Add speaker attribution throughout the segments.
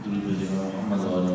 Speaker 1: محمد وعلى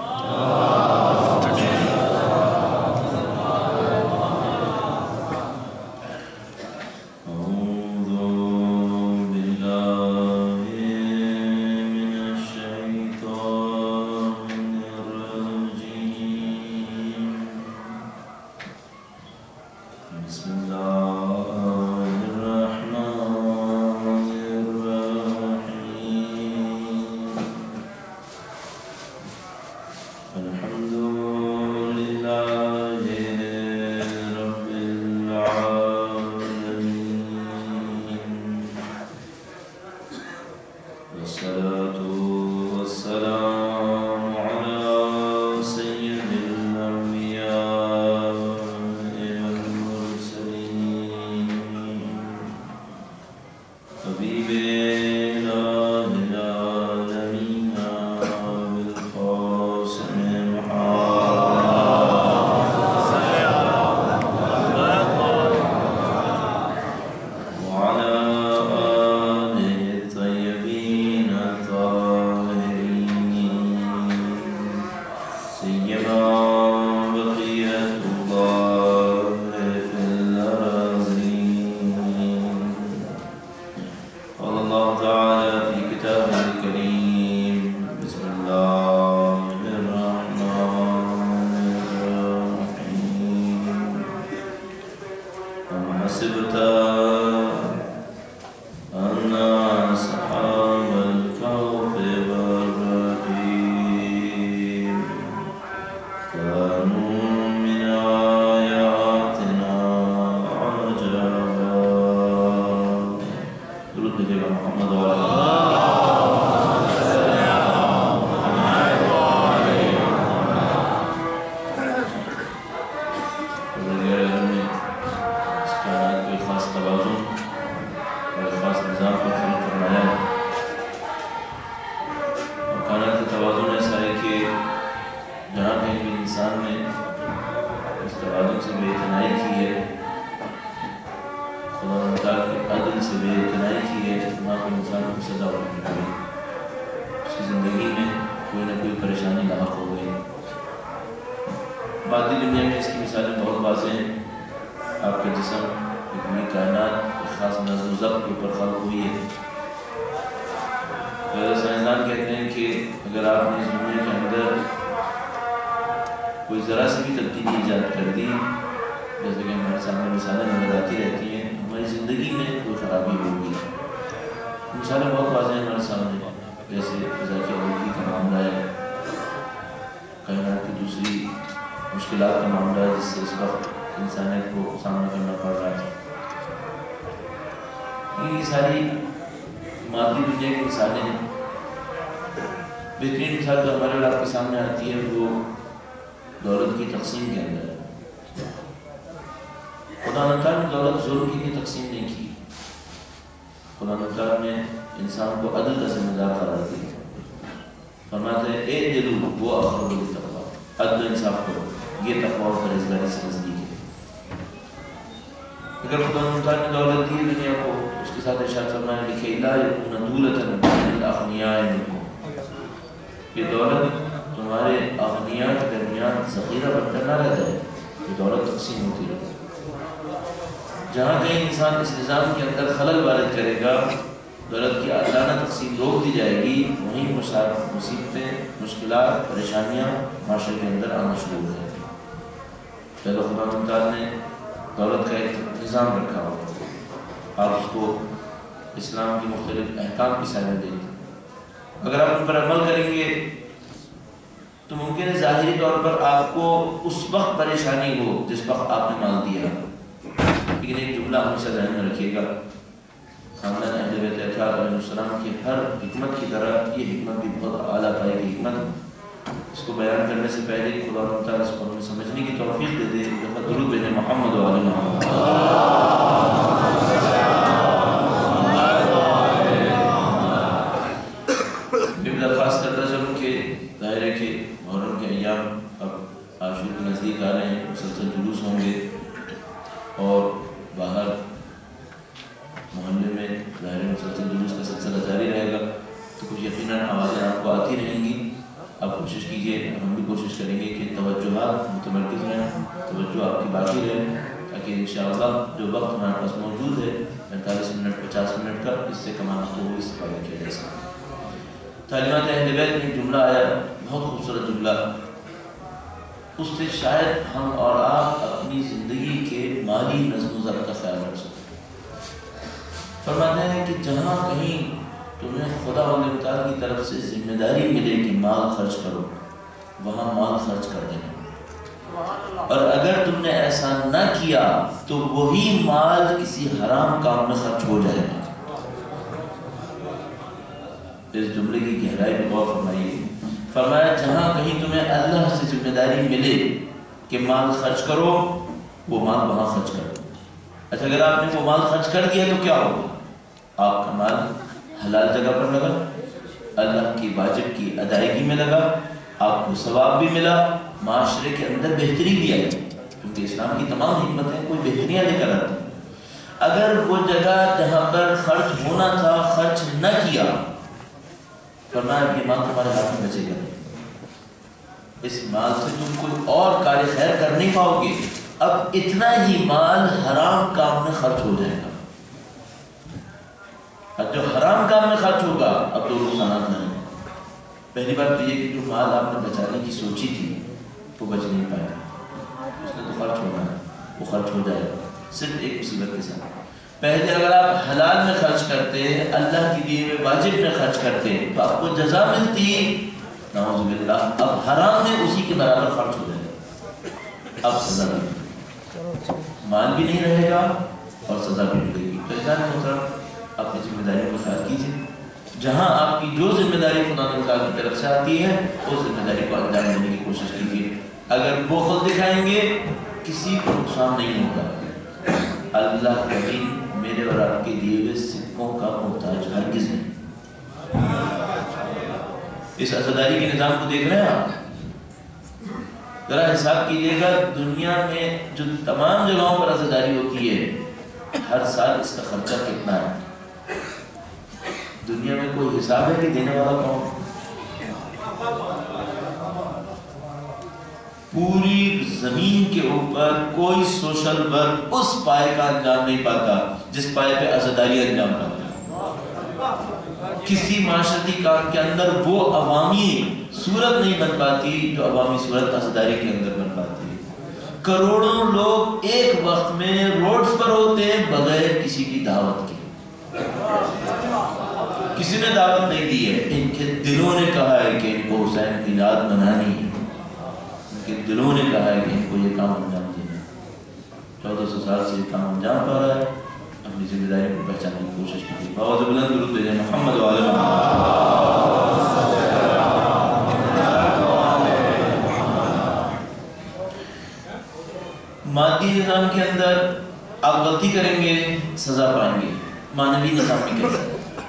Speaker 2: محلے میں ظاہر مسلسل جلوس کا سلسلہ جاری رہے گا، تو کچھ یقیناً آوازیں آپ کو آتی رہیں گی. آپ کوشش کیجیے، ہم بھی کوشش کریں گے کہ توجہات متمرکز رہیں، توجہ آپ کی باقی رہے، تاکہ انشاءاللہ جو وقت ہمارے پاس موجود ہے 45 منٹ 50 منٹ کا، اس سے کمانا تو وہ استفادہ کیا جا سکتا ہے۔ تعلیمات اہل بیت میں ایک جملہ آیا، بہت خوبصورت جملہ، اس سے شاید ہم اور آپ اپنی زندگی کے مالی نظم و ضبط کا خیال رکھ سکیں۔ فرماتے ہیں کہ جہاں کہیں تمہیں خدا و تعالیٰ کی طرف سے ذمہ داری ملے کہ مال خرچ کرو، وہاں مال خرچ کر دینا، اور اگر تم نے ایسا نہ کیا تو وہی مال کسی حرام کام میں خرچ ہو جائے گا۔ اس جملے کی گہرائی میں غور فرمائیے۔ فرمایا جہاں کہیں تمہیں اللہ سے ذمہ داری ملے کہ مال خرچ کرو، وہ مال وہاں خرچ کرو۔ اچھا، اگر آپ نے وہ مال خرچ کر دیا تو کیا ہوگا؟ آپ کا مال حلال جگہ پر لگا، اللہ کی واجب کی ادائیگی میں لگا، آپ کو ثواب بھی ملا، معاشرے کے اندر بہتری بھی آئی، کیونکہ اسلام کی تمام حکمتیں کوئی بہتریاں لے کر آتی ہیں۔ اگر وہ جگہ جہاں پر خرچ ہونا تھا خرچ نہ کیا، فرمایا یہ مال تمہارے ہاتھ میں بچے گا نہیں، اس مال سے تم کوئی اور کار خیر کر نہیں پاؤ گے، اب اتنا ہی مال حرام کام میں خرچ ہو جائے گا۔ اب جو حرام کام میں خرچ ہوگا اب تو نقصانات نہیں۔ پہلی بات تو یہ کہ جو مال آپ نے بچانے کی سوچی تھی وہ بچ نہیں پائے گا، اس نے تو خرچ ہونا ہے، وہ خرچ ہو جائے گا، صرف ایک مصیبت کے ساتھ۔ پہلے اگر آپ حلال میں خرچ کرتے، اللہ کی دیے ہوئے واجب میں خرچ کرتے تو آپ کو جزا ملتی، نعوذ باللہ اب حرام میں اسی کے برابر خرچ ہو جائے گا، اب سزا بھی مال بھی نہیں رہے گا اور سزا بھی ملے گی۔ تو انسان محترم اپنی ذمہ داریوں کا خیال کیجیے، جہاں آپ کی جو ذمہ داری خدا تعالیٰ کی طرف سے آتی ہے اس ذمہ داری کو انجام دینے کی کوشش کیجیے۔ اگر بخل دکھائیں گے کسی کو نقصان نہیں ہوگا، اللہ کبھی میرے اور آپ کے دیے ہوئے سکوں کا محتاج ہرگز نہیں۔ اس عزاداری کے نظام کو دیکھ رہے ہیں آپ، ذرا حساب کیجیے گا، دنیا میں جو تمام جگہوں پر عزاداری ہوتی ہے ہر سال اس کا خرچہ کتنا ہے؟ دنیا میں کوئی حساب ہے کہ دینے والا کون؟ پوری زمین کے اوپر کوئی سوشل ورک اس پائے کا انجام نہیں پاتا جس پائے پہ عزاداری انجام پاتا ہے۔ کسی معاشرتی کام کے اندر وہ عوامی صورت نہیں بن پاتی جو عوامی صورت عزاداری کے اندر بن پاتی ہے۔ کروڑوں لوگ ایک وقت میں روڈز پر ہوتے ہیں بغیر کسی کی دعوت کے، کسی نے دعوت نہیں دی ہے، ان کے دلوں نے کہا ہے کہ ان کو حسین کی یاد منانی ہے، ان کے دلوں نے کہا ہے کہ ان کو یہ کام انجام دینا ہے۔ 1400 سال سے یہ کام انجام پا رہا ہے، اپنی ذمہ داری کو پہچاننے کی کوشش کیجیے۔ بہت بلند درود بھیجیں محمد و آل محمد۔ مادی نظام کے اندر آپ غلطی کریں گے سزا پائیں گے، معنوی نظام میں کیسے؟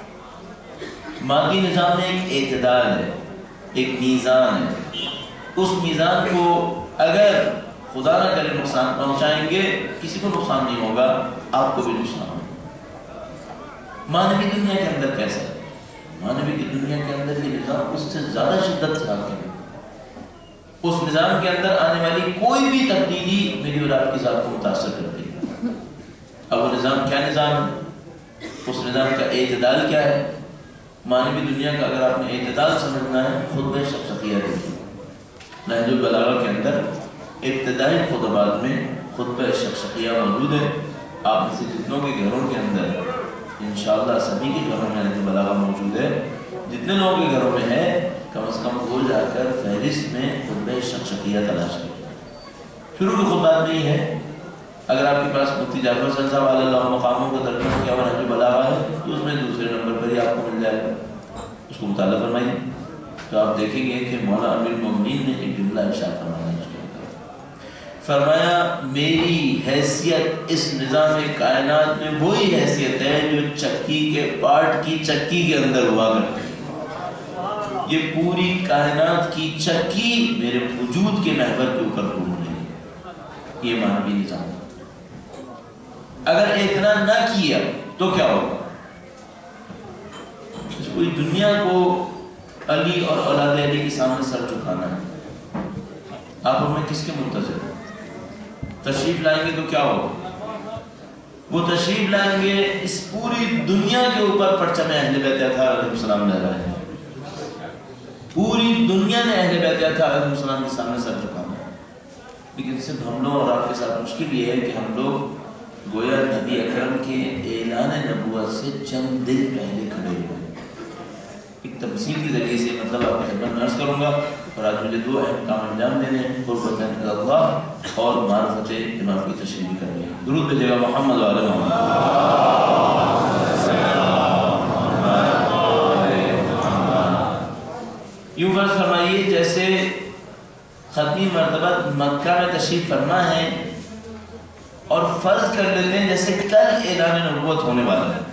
Speaker 2: مادی نظام میں ایک اعتدال ہے، ایک میزان ہے، اس میزان کو اگر خدا نہ کرے نقصان پہنچائیں گے کسی کو نقصان نہیں ہوگا، آپ کو بھی نقصان ہوگا۔ معنوی دنیا کے اندر کیسا ہے؟ معنوی کی دنیا کے اندر یہ نظام اس سے زیادہ شدت سے حاکم ہے۔ اس نظام کے اندر آنے والی کوئی بھی تبدیلی میری اور آپ کی ذات کو متاثر کرتی ہے۔ اب وہ نظام کیا نظام ہے؟ اس نظام کا اعتدال کیا ہے؟ معنوی دنیا کا اگر آپ نے اعتدال سمجھنا ہے خطبہ شفقیہ دیکھیے، نہج البلاغہ کے اندر ابتدائی خطبات میں خطبہ شفقیہ موجود ہے۔ آپ میں سے جتنوں کے گھروں کے اندر انشاءاللہ سبھی کے گھروں میں نہج البلاغہ موجود ہے، جتنے لوگوں کے گھروں میں ہے کم از کم وہ جا کر فہرست میں خطبہ شفقیہ تلاش کریں۔ شروع کے خطبات میں ہی ہے، اگر آپ کے پاس مفتی جعفر صاحب علیہ اللہ مقاموں کا ترجمہ کیا ہوا نہج البلاغہ ہے تو اس میں دوسرے نمبر پر ہی آپ کو مل جائے گا، اس کو مطالعہ فرمائیے تو آپ دیکھیں گے کہ مولا امیر المومنین نے ایک جملہ ارشاد فرمایا، فرمایا میری حیثیت اس نظام کائنات میں وہی حیثیت ہے جو چکی کے پارٹ کی چکی کے اندر ہوا کرتی ہے۔ یہ پوری کائنات کی چکی میرے وجود کے محور کے اوپر گھوم رہی ہے، یہ معنوی نظام ہے۔ اگر اتنا نہ کیا تو کیا ہوگا؟ کوئی دنیا کو علی اور اولاد علی کے سامنے سر آپ ہمیں کس کے منتظر ہیں؟ تشریف لائیں گے تو کیا ہوگا؟ وہ تشریف لائیں گے اس پوری دنیا کے اوپر پرچم اہل بیت اطہار علیہ السلام لہرائے ہیں. پوری دنیا نے اہل بیت اطہار علیہ السلام کے سامنے سر جھکانا ہے. لیکن صرف ہم لوگ اور آپ کے ساتھ مشکل یہ ہے کہ ہم لوگ گویا نبی اکرم کے اعلان نبوت سے چند دن پہلے کھڑے ہوئے. ایک تمثیل کے ذریعے سے مطلب آپ کی خدمت میں عرض کروں گا، اور آج مجھے دو اہم کام انجام دینے ہیں، قربت اللہ اور معرفت امام کی تشریح کرنی ہے. درود بھیجے گا محمد وعلی محمد. یوں فرض فرمائیے جیسے ختمی مرتبہ مکہ میں تشریف فرما ہے، اور فرض کر لیتے ہیں جیسے کل اعلان نبوت ہونے والا ہے.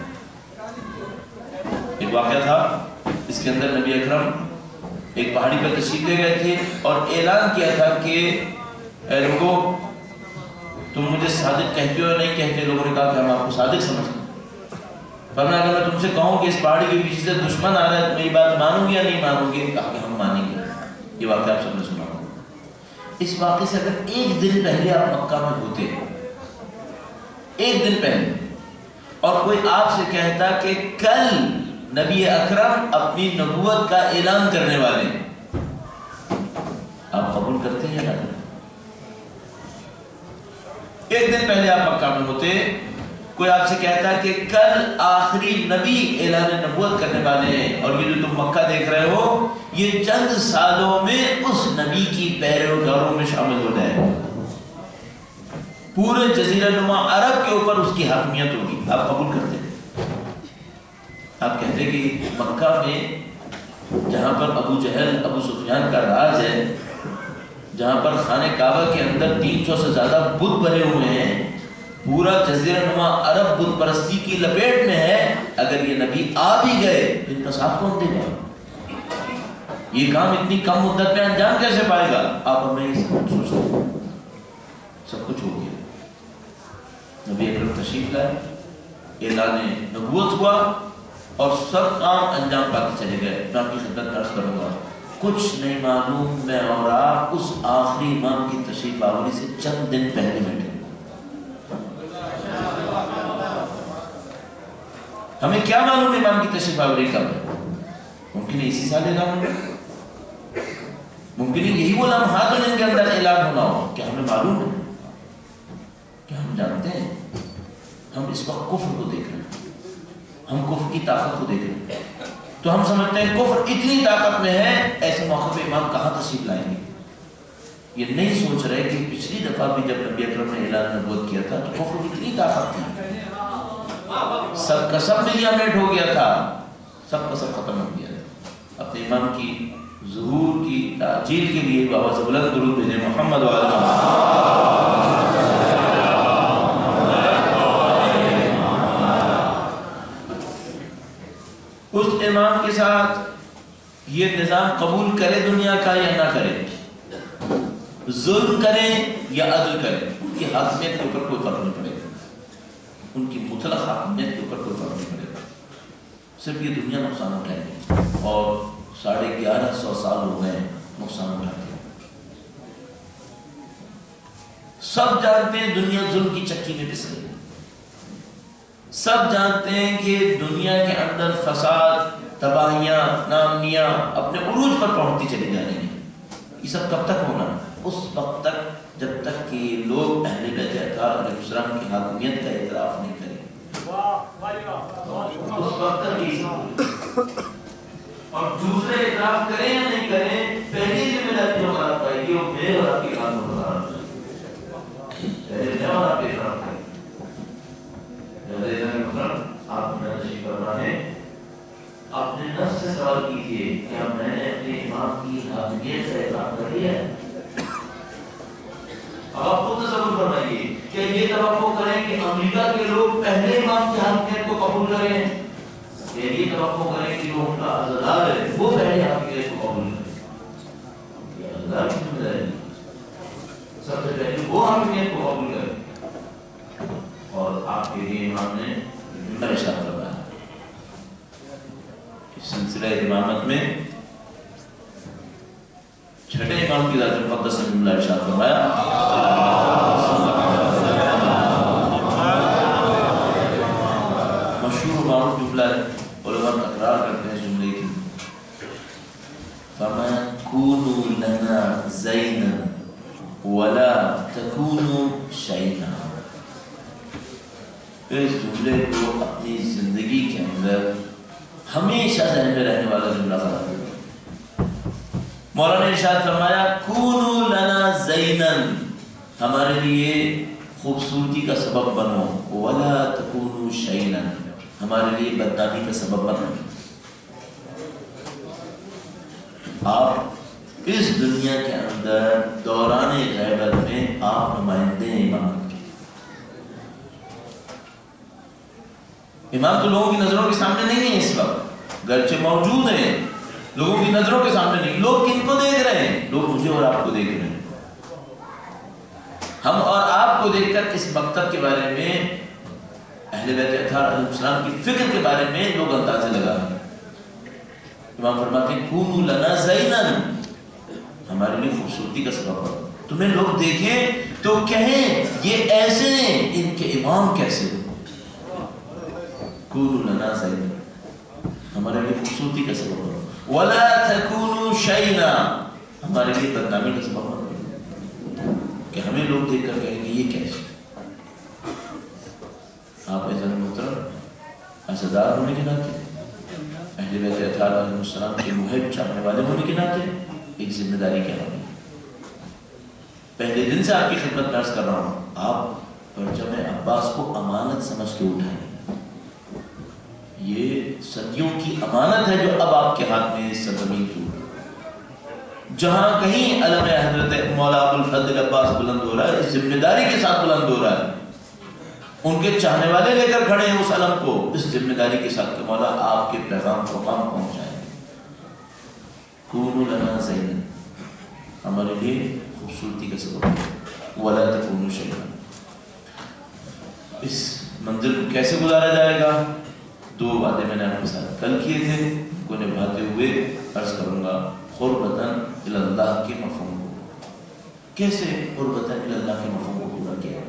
Speaker 2: ایک واقعہ تھا، اس کے اندر نبی اکرم ایک پہاڑی پر تشریف لے گئے تھے اور اعلان کیا تھا کہ اے لوگوں، تم مجھے صادق کہتے ہو یا نہیں کہتے؟ لوگوں نے کہا کہ ہم آپ کو صادق سمجھتے ہیں. فرمایا اگر میں تم سے کہوں کہ اس پہاڑی کے پیچھے سے دشمن آ رہا ہے تو میری بات مانو گے یا نہیں مانو گے؟ کہا کہ ہم مانیں گے. یہ واقعہ آپ سب نے سنا ہوگا. اس واقعے سے اگر ایک دن پہلے آپ مکہ میں ہوتے، ایک دن پہلے، اور کوئی آپ سے کہتا کہ کل نبی اکرم اپنی نبوت کا اعلان کرنے والے ہیں، آپ قبول کرتے ہیں یا نہ؟ ایک دن پہلے آپ مکہ میں ہوتے، کوئی آپ سے کہتا کہ کل آخری نبی اعلان نبوت کرنے والے ہیں، اور یہ جو تم مکہ دیکھ رہے ہو یہ چند سالوں میں اس نبی کی پیروکاروں میں شامل ہو جائے گا، پورے جزیرہ نما عرب کے اوپر اس کی حاکمیت ہوگی. آپ قبول کرتے ہیں؟ آپ کہتے ہیں کہ مکہ میں جہاں پر ابو جہل ابو سفیان کا راج ہے، جہاں پر خانہ کعبہ کے اندر 300 سے زیادہ بت بنے ہوئے ہیں، پورا جزیرہ نما عرب بت پرستی کی لپیٹ میں ہے، اگر یہ نبی آ بھی گئے تو ان کا ساتھ کون دے گا؟ یہ کام اتنی کم مدت میں انجام کیسے پائے گا؟ آپ ہمیں یہ سب کچھ سوچتے ہیں. سب کچھ ہو گیا، نبی اکرم تشریف لائے، اعلان نبوت ہوا، اور سب کام انجام پا کے چلے گئے. میں آپ کی خدمت عرض کروں گا، کچھ نہیں معلوم میں اور آپ اس آخری امام کی تشریف آوری سے چند دن پہلے بیٹھے. ہمیں کیا معلوم امام کی تشریف آوری کب ہے؟ ممکن ہے اسی سال اعلان ہوگا، ممکن ہے یہی وہ لمحات ہیں جن کے اندر اعلان ہونا ہو. کیا ہمیں معلوم ہے؟ کیا ہم جانتے ہیں؟ ہم اس وقت کفر کو دیکھ رہے ہیں، ہم کفر کی طاقت کو دیکھ رہے ہیں، تو ہم سمجھتے ہیں کفر اتنی طاقت میں ہے، ایسے موقع پہ امام کہاں تشریف لائیں گے؟ یہ نہیں سوچ رہے کہ پچھلی دفعہ بھی جب نبی اکرم نے اعلان نبوت کیا تھا تو کفر کی اتنی طاقت تھی، سب کا سب ملیامنٹ ہو گیا تھا، سب کا سب ختم ہو گیا تھا. اپنے امام کی ظہور کی تعجیل کے لیے بابا سے بلند درود بھیجیں محمد وعلی محمد. اس امام کے ساتھ یہ نظام قبول کرے دنیا کا یا نہ کرے، ظلم کریں یا عدل کریں، ان کی حاکمیت کے اوپر کوئی فرق نہیں پڑے گا، ان کی مطلق حاکمیت کے اوپر کوئی فرق نہیں پڑے گا. صرف یہ دنیا نقصان اٹھائے گی، اور 1150 سال ہو گئے نقصان اٹھاتے ہیں. سب جانتے ہیں دنیا ظلم کی چکی میں پس رہی ہے، سب جانتے ہیں کہ دنیا کے اندر فساد، تباہیاں، نامنیاں اپنے عروج پر پہنچتی چلی جا رہی ہیں. یہ سب کب تک ہونا؟ اس وقت تک جب تک کہ لوگ اہل بیت اطہار علیہ السلام کی حاکمیت کا اعتراف نہیں کریں. اس وقت تک یہ سب، اور دوسرے اعتراف کریں یا نہیں کریں، پہلی ذمہ داری جو ہمارا پائے گی وہ میرے اور آپ کے کام میں ہونا چاہیے. پہلے جب آپ اعتراف کریں، آپ نے تشریف فرما ہے، اپنے نفس سے سوال کیجیے کیا میں نے اپنے امام کی حاکمیت کا اعتراف کر لیا ہے؟ اب آپ خود تصور فرمائیے کہ یہ توقع کریں کہ امریکہ کے لوگ پہلے امام کی حاکمیت کو قبول کریں، یا یہ توقع کریں کہ جو ان کا عزادار ہے وہ پہلے حاکمیت کو قبول کریں؟ یہ عزادار کی ذمہ داری ہے، سب سے پہلے وہ حاکمیت کو قبول کریں. اور آپ کے لیے امام نے ارشاد فرمایا اس سلسلہ امامت میں چھٹے امام کی ذات مقدس نے جملہ ارشاد فرمایا مشہور و معروف جملہ ہے، علماء تکرار کرتے ہیں جملے کی، فرمایا کونوا لنا زینا ولا تکونوا شیئا۔ اس جملے کو اپنی زندگی کے اندر ہمیشہ ذہن میں رہنے والا جملہ قرار دیں۔ مولانا نے ارشاد فرمایا کونوا لنا زینا، ہمارے لیے خوبصورتی کا سبب بنو، ولا تکونوا شیئا، ہمارے لیے بدنامی کا سبب بنو۔ آپ اس دنیا کے اندر دوران غیبت میں آپ نمائندے امام کے، امام تو لوگوں کی نظروں کے سامنے نہیں ہے اس وقت، گرچہ موجود ہیں، لوگوں کی نظروں کے سامنے نہیں۔ لوگ کن کو دیکھ رہے ہیں؟ لوگ مجھے اور آپ کو دیکھ رہے ہیں۔ ہم اور آپ کو دیکھ کر اس مکتب کے بارے میں، اہل بیت اطہار علیہ السلام کی فکر کے بارے میں لوگ اندازے لگا رہے ہیں۔ امام فرماتے ہیں کونوا لنا زینا، ہمارے لیے خوبصورتی کا سبب ہے، تمہیں لوگ دیکھیں تو کہیں یہ ایسے ہیں، ان کے امام کیسے ہیں۔ کونوا لنا زینا، ہمارے لیے خوبصورتی کا سبب ہے، ولا تکونوا شیئا، ہمارے لیے بدنامی کا سبب ہے کہ ہمیں لوگ دیکھ کر کہیں گے یہ کیسے۔ آپ عزت محترم عزادار ہونے کے ناطے، اہل بیت اطہار علیہ السلام کے محب چاہنے والے ہونے کے ناطے ایک ذمہ داری کیا ہے۔ پہلے دن سے آپ کی خدمت میں عرض کر رہا ہوں، آپ پرچم عباس کو امانت سمجھ کے اٹھائیں۔ یہ صدیوں کی امانت ہے جو اب آپ کے ہاتھ میں اس سرزمین کی، جہاں کہیں علم حضرت مولا ابو الفضل عباس بلند ہو رہا ہے، اس ذمہ داری کے ساتھ بلند ہو رہا ہے، ان کے چاہنے والے لے کر کھڑے ہیں اس علم کو، اس ذمہ داری کے ساتھ کہ مولا آپ کے پیغام کو کام پہنچائیں۔ کونوا لنا زینا، ہمارے لیے خوبصورتی کا سبب ہے، ولا تکونوا شیئا۔ اس منزل کو کیسے گزارا جائے گا؟ دو باتیں میں نے آپ کے ساتھ کل کیے تھے، ان کو نبھاتے ہوئے عرض کروں گا۔ قربتاً الی اللہ کے مفہوم کو کیسے، قربتاً الی اللہ کے مفہوم کو پورا کیا؟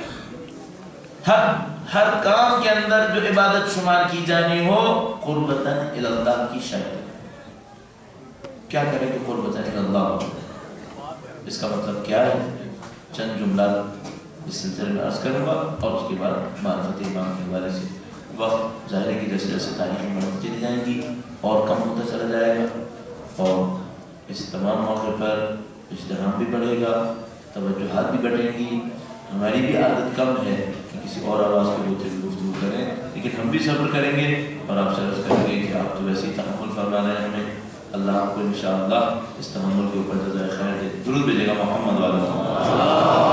Speaker 2: ہر کام کے اندر جو عبادت شمار کی جانی ہو، قربتاً الی اللہ کی شکل، کیا کریں کہ قربتاً الی اللہ، اس کا مطلب کیا ہے؟ چند جملات اس سلسلے میں عرض کروں گا، اور اس کے بعد معرفت امام کے حوالے سے وقت ظاہر ہے کہ جیسے جیسے تاریخیں بڑھتی چلی جائیں گی اور کم ہوتا چلا جائے گا، اور اس تمام موقع پر اجتہام بھی بڑھے گا، توجہات بھی بڑھیں گی۔ ہماری بھی عادت کم ہے کہ کسی اور آواز کے ہوتے ہوئے گفتگو کریں، لیکن ہم بھی صبر کریں گے اور آپ سے عرض کریں گے کہ آپ تو ویسے ہی تحمل فرما رہے ہیں ہمیں، اللہ آپ کو انشاءاللہ اس تحمل کے اوپر جزائے خیر دے۔ درود بھیجے گا محمد والا۔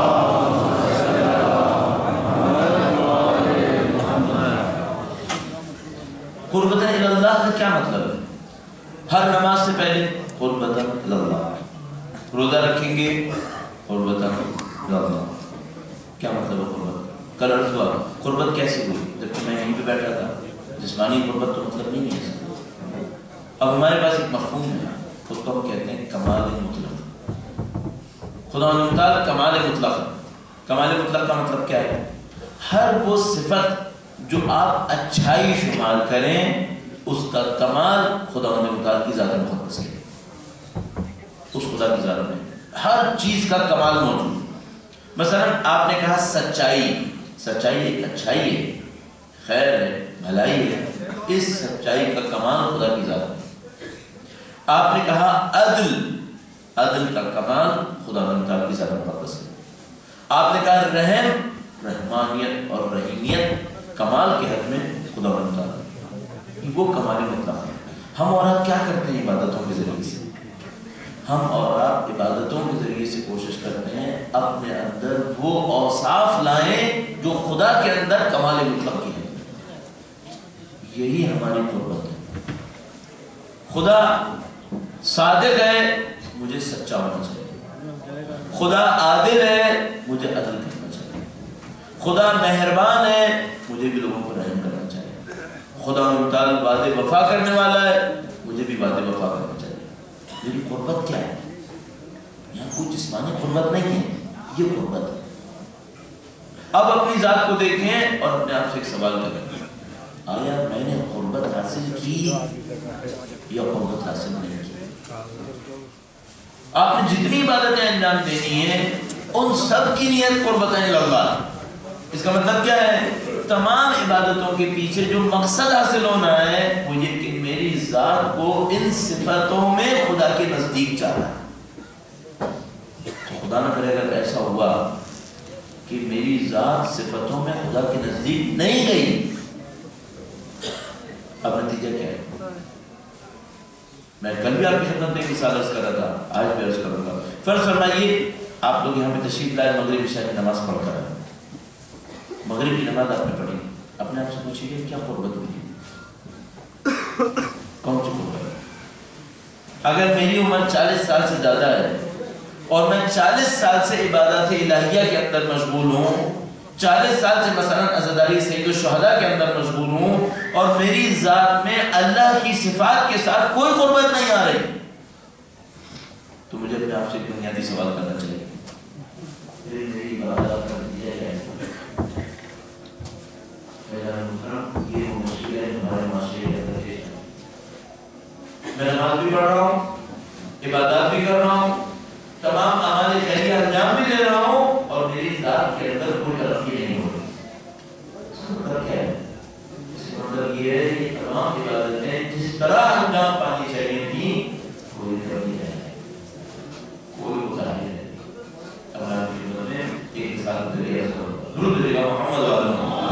Speaker 2: قربتاً الی اللہ کا کیا مطلب ہے؟ ہر نماز سے پہلے قربتاً الی اللہ، روزہ رکھیں گے قربتاً الی اللہ، کیا مطلب ہے قربت؟ کل عرض ہوا قربت کیسے ہوئی، جبکہ میں یہیں پہ بیٹھا تھا، جسمانی قربت تو مطلب نہیں ہے۔ اب ہمارے پاس ایک مفہوم ہے، اس کو ہم کہتے ہیں کمال مطلق۔ خدا تعالیٰ کمال مطلق، کمال مطلق کا مطلب کیا ہے؟ ہر وہ صفت جو آپ اچھائی شمار کریں، اس کا کمال خدا تعالیٰ کی ذات مقدس ہے۔ اس خدا کی ذات میں ہر چیز کا کمال موجود ہے۔ مثلا آپ نے کہا سچائی، سچائی ایک اچھائی ہے، خیر ہے، بھلائی ہے، اس سچائی کا کمال خدا کی ذات ہے۔ آپ نے کہا عدل، عدل کا کمال خدا تعالیٰ کی ذات مقدس ہے۔ آپ نے کہا رحم، رحمانیت اور رحیمیت کمال کے حد میں خدا تعالیٰ، وہ کمال مطلق ہے۔ ہم اور آپ کیا کرتے ہیں عبادتوں کے ذریعے سے؟ ہم اور آپ عبادتوں کے ذریعے سے کوشش کرتے ہیں اپنے اندر وہ اوصاف لائیں جو خدا کے اندر کمال مطلق کی ہے۔ یہی ہماری قربت ہے۔ خدا صادق ہے، مجھے سچا ہونا چاہیے۔ خدا عادل ہے، مجھے عدل کرنا چاہیے۔ خدا مہربان ہے، مجھے بھی لوگوں پر رحم کرنا چاہیے۔ خدا متعال وعدے وفا کرنے والا ہے، مجھے بھی وعدے وفا کرنا چاہیے۔ لیکن قربت کیا ہے؟ کوئی جسمانی قربت نہیں ہے، یہ قربت ہے۔ اب اپنی ذات کو دیکھیں اور اپنے آپ سے ایک سوال کریں، آیا میں نے قربت حاصل کی یا قربت حاصل نہیں کی؟ آپ نے جتنی عبادتیں انجام دینی ہیں ان سب کی نیت قربت اللہ۔ اس کا مطلب کیا ہے؟ تمام عبادتوں کے پیچھے جو مقصد حاصل ہونا ہے وہ یہ کہ میری ذات کو ان صفتوں میں خدا کے نزدیک چاہنا ہے۔ خدا نہ کرے اگر ایسا ہوا کہ میری ذات صفتوں میں خدا کے نزدیک نہیں گئی، اب نتیجہ کیا ہے؟ میں کل بھی آپ کی خدمت میں مثال عرض کر رہا تھا، آج بھی عرض کروں گا۔ فرض فرمائیے آپ لوگ یہاں پہ تشریف لائے، مغرب عشاء کی نماز پڑھ کر آئے، مغرب کی نماز آپ نے پڑھی، اپنے آپ سے پوچھیے کہ کیا قربت ملی؟ کون سی قربت؟ اگر میری عمر 40 سال سے زیادہ ہے اور میں 40 سال سے عبادت الہیہ کے اندر مشغول ہوں، 40 سال سے مثلا عزاداری سید الشہداء کے اندر مشغول ہوں، اور میری ذات میں اللہ کی صفات کے ساتھ کوئی قربت نہیں آ رہی، تو مجھے اپنے آپ سے ایک بنیادی سوال کرنا چاہیے، میری عبادت کر دی جائے گا؟ یہ مشکل ہے ہمارے معاشرے کے اندر۔ میں نماز بھی پڑھ رہا ہوں، عبادات بھی کر رہا ہوں، تمام اعمال خیریہ انجام بھی دے رہا ہوں، اور میری ذات کے اندر کوئی ترقی نہیں ہو رہی۔ اس کا مطلب کیا ہے؟ اس کا مطلب یہ ہے کہ تمام عبادتیں جس طرح انجام پانی چاہیے تھی کوئی ترقی نہیں، کوئی اتار نہیں۔ اب آپ کی خدمت میں ایک مثال دے رہا ہوں، درود دے گا محمد والا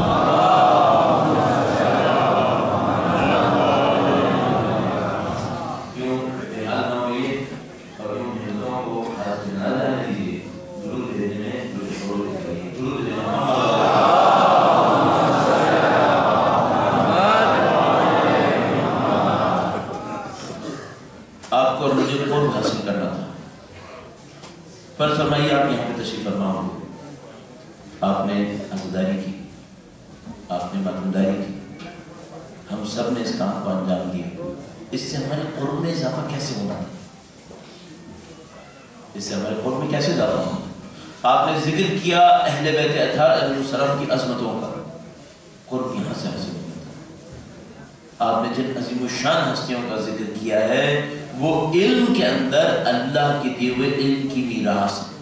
Speaker 2: فرمائیے آپ یہاں پہ تشریف فرما ہوں، آپ نے عزاداری کی، آپ نے ماتمداری کی، ہم سب نے اس کام کو انجام دیا، اس سے ہمارے قرب میں اضافہ کیسے ہونا تھا؟ اس سے ہمارے قرب میں کیسے اضافہ ہونا؟ آپ نے ذکر کیا اہل بیت اطہار علیہ السلام کی عظمتوں کا، قرب یہاں سے حاصل ہونا تھا۔ آپ نے جن عظیم الشان ہستیوں کا ذکر کیا ہے وہ علم کے اندر اللہ کے دیے ہوئے علم کی میراث ہے۔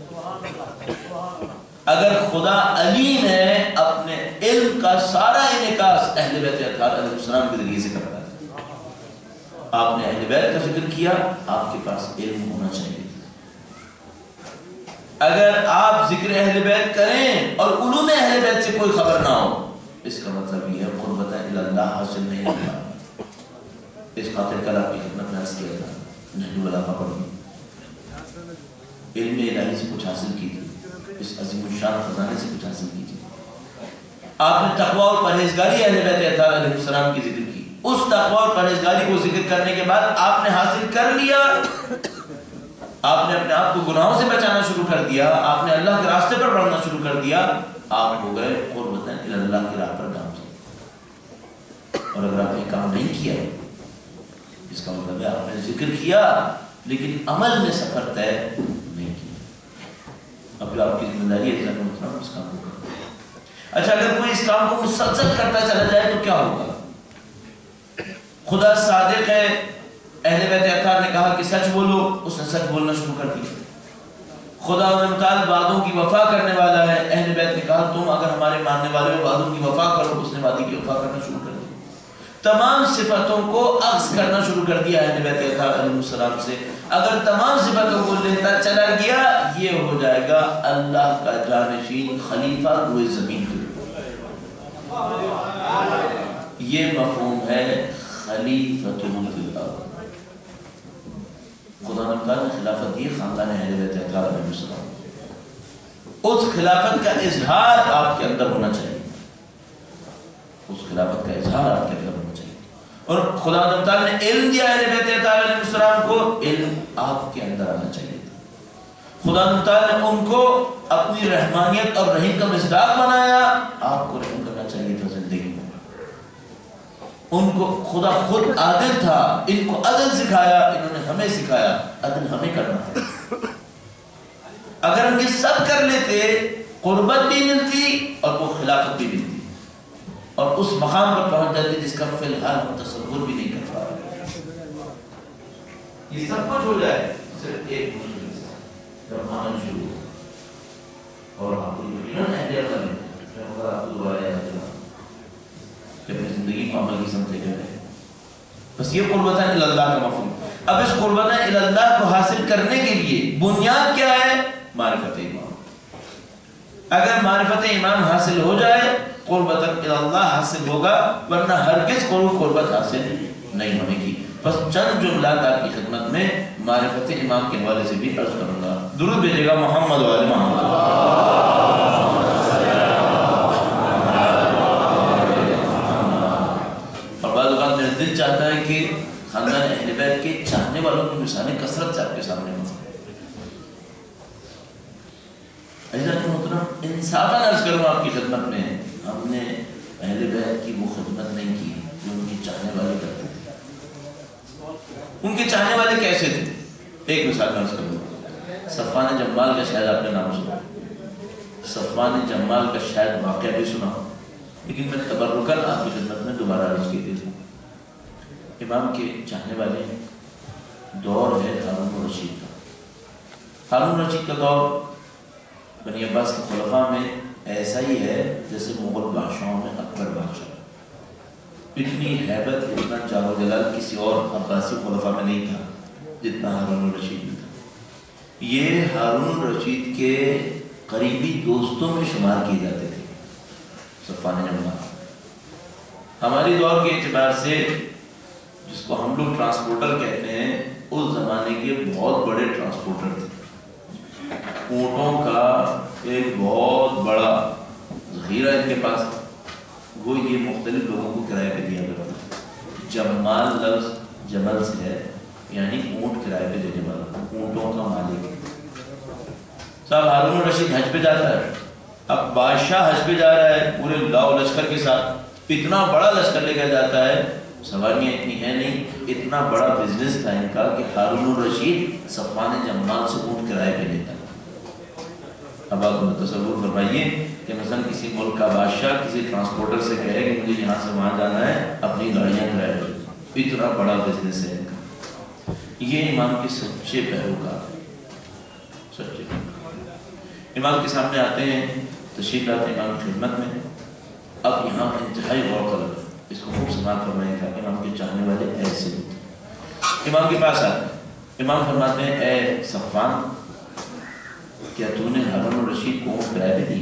Speaker 2: اگر خدا علیم ہے اپنے علم کا سارا انعکاس اہل بیت اطہار علیہ السلام کے ذریعے سے کرتا ہے۔ آپ نے اہل بیت کا ذکر کیا، آپ کے پاس علم ہونا چاہیے۔ اگر آپ ذکر اہل بیت کریں اور علوم اہل بیت سے کوئی خبر نہ ہو، اس کا مطلب یہ ہے قربت اللہ حاصل نہیں ہوگا۔ اس خاطر کل آپ کی خدمت میں عرض کیا تھا، نہج البلاغہ پڑھی، علم الہی سے کچھ حاصل کیجیے، اس عظیم الشان خزانے سے کچھ حاصل کیجیے۔ آپ نے تقوی اور پرہیزگاری اہل بیت اطہار علیہ السلام کی ذکر کی، اس تقوی اور پرہیزگاری کو ذکر کرنے کے بعد آپ نے حاصل کر لیا، آپ نے اپنے آپ کو گناہوں سے بچانا شروع کر دیا، آپ نے اللہ کے راستے پر بڑھنا شروع کر دیا، آپ ہو گئے قربتاً اللہ کی راہ پر گامزن۔ اور اگر آپ نے کام نہیں کیا، اس کا مطلب ہے آپ نے ذکر کیا لیکن عمل میں سفر طے نہیں کیا۔ اب جو آپ کی ذمہ داری ہے اس کام کو کرنا۔ اچھا، اگر کوئی اس کام کو مسلسل کرتا چلا جائے تو کیا ہوگا؟ خدا صادق ہے، اہل بیت اطہار نے کہا کہ سچ بولو، اس نے سچ بولنا شروع کر دیا۔ خدا متعال وعدوں کی وفا کرنے والا ہے، اہل بیت نے کہا تم اگر ہمارے ماننے والے ہو وعدوں کی وفا کرو، اس نے وعدے کی وفا کرنا شروع کر دیا۔ تمام صفتوں کو اخذ کرنا شروع کر دیا اہل بیت اطہار علیہ السلام سے۔ اگر تمام صفتوں کو لیتا چلا گیا، یہ ہو جائے گا اللہ کا جانشین خلیفہ روئے زمین کے۔ یہ مفہوم ہے خلیفۃ فی الارض۔ خدا نے خلافت دی خاندان اہل بیت اطہار علیہ السلام، اس خلافت کا اظہار آپ کے اندر ہونا چاہیے، اس خلافت کا اظہار آپ کے اندر ہونا چاہیے۔ اور خدا تعالیٰ نے علم دیا اہل بیت اطہار علیہ السلام کو، علم آپ کے اندر آنا چاہیے۔ خدا تعالیٰ نے ان کو اپنی رحمانیت اور رحیم کا مصداق بنایا، آپ کو رحم کرنا چاہیے تھا زندگی میں۔ ان کو خدا خود عادل تھا، ان کو عدل سکھایا، انہوں نے ہمیں سکھایا عدل ہمیں کرنا ہے۔ اگر ہم یہ سب کر لیتے قربت بھی ملتی اور وہ خلافت بھی ملتی اور اس مقام پر پہنچ جاتے جس کا فی الحال ہم تصور بھی نہیں کر پا رہے. یہ سب کچھ ہو جائے صرف ایک مشکل سے جب آمن شروع ہو اور آپ کو یقیناً اہلیہ کریں آپ کو دوبارہ یاد کرنا کہ اپنی زندگی کو عمل کی سمجھے گئے. بس یہ قربت اللہ کا مفہوم. اب اس قربت اللہ کو حاصل کرنے کے لیے بنیاد کیا ہے؟ معرفت امام. اگر معرفت امام حاصل ہو جائے قربت اللہ حاصل ہوگا، ورنہ ہرگز قربت حاصل نہیں ہونے کی. بس چند جملات آپ کی خدمت میں معرفت امام کے حوالے سے بھی عرض کروں گا. درود بھیجے گا محمد و آل محمد. دل چاہتا ہے کہ خاندان اہل بیت کے چاہنے والوں کی مثالیں کثرت سے آپ کے سامنے ہوں. محترم انصافاً عرض کروں آپ کی خدمت میں، ہم نے اہل بیت کی وہ خدمت نہیں کی جو ان کے چاہنے والے کرتے تھے. ان کے چاہنے والے کیسے تھے؟ ایک مثال عرض کروں. صفوان جمال کا شاید آپ نے نام سنا، صفوان جمال کا شاید واقعہ بھی سنا، لیکن میں تبرکاً آپ کی خدمت میں دوبارہ عرض کی تھی. امام کے چاہنے والے دور ہے ہارون الرشید کا. ہارون الرشید کا دور بنی عباس کے خلفاء میں ایسا ہی ہے جیسے مغل بادشاہوں میں اکبر بادشاہ. اتنی ہیبت، اتنا جلال و جلال کسی اور عباسی خلفاء میں نہیں تھا جتنا ہارون الرشید میں تھا. یہ ہارون الرشید کے قریبی دوستوں میں شمار کیے جاتے تھے. صفوان جمال ہماری دور کے اعتبار سے جس کو ہم لوگ ٹرانسپورٹر کہتے ہیں، اس زمانے کے بہت بڑے ٹرانسپورٹر تھے. اونٹوں کا ایک بہت بڑا ذخیرہ ان کے پاس. وہ یہ مختلف لوگوں کو کرائے پہ دیا کرتا ہے. جمال لفظ جمل سے ہے، یعنی اونٹ کرائے پہ دینے والا، اونٹوں کا مالک. صاحب ہارون الرشید حج پہ جاتا ہے. اب بادشاہ حج پہ جا رہا ہے پورے لاؤ لشکر کے ساتھ. اتنا بڑا لشکر لے کر جاتا ہے، سواریاں اتنی ہیں نہیں. اتنا بڑا بزنس تھا ان کا کہ ہارون الرشید صفوان جمال سے اونٹ کرائے پہ لیتا. اب آپ تصور فرمائیے کہ مثلا کسی ملک کا بادشاہ کسی ٹرانسپورٹر سے کہے کہ مجھے یہاں سے وہاں جانا ہے، اپنی گاڑیاں کرائے پہ. اتنا بڑا بزنس ہے ان کا. یہ امام کے سچے پیروکار، سچے امام کے سامنے آتے ہیں، تشریف لاتے ہیں امام کی خدمت میں. اب یہاں انتہائی غور طلب، اس کو خوب سماعت فرمائے گا. امام کے چاہنے والے ایسے ہوتے امام کے پاس آتے ہیں. امام فرماتے ہیں اے صفوان، کیا تو نے ہارون الرشید کو اونٹ کرائے پہ دی؟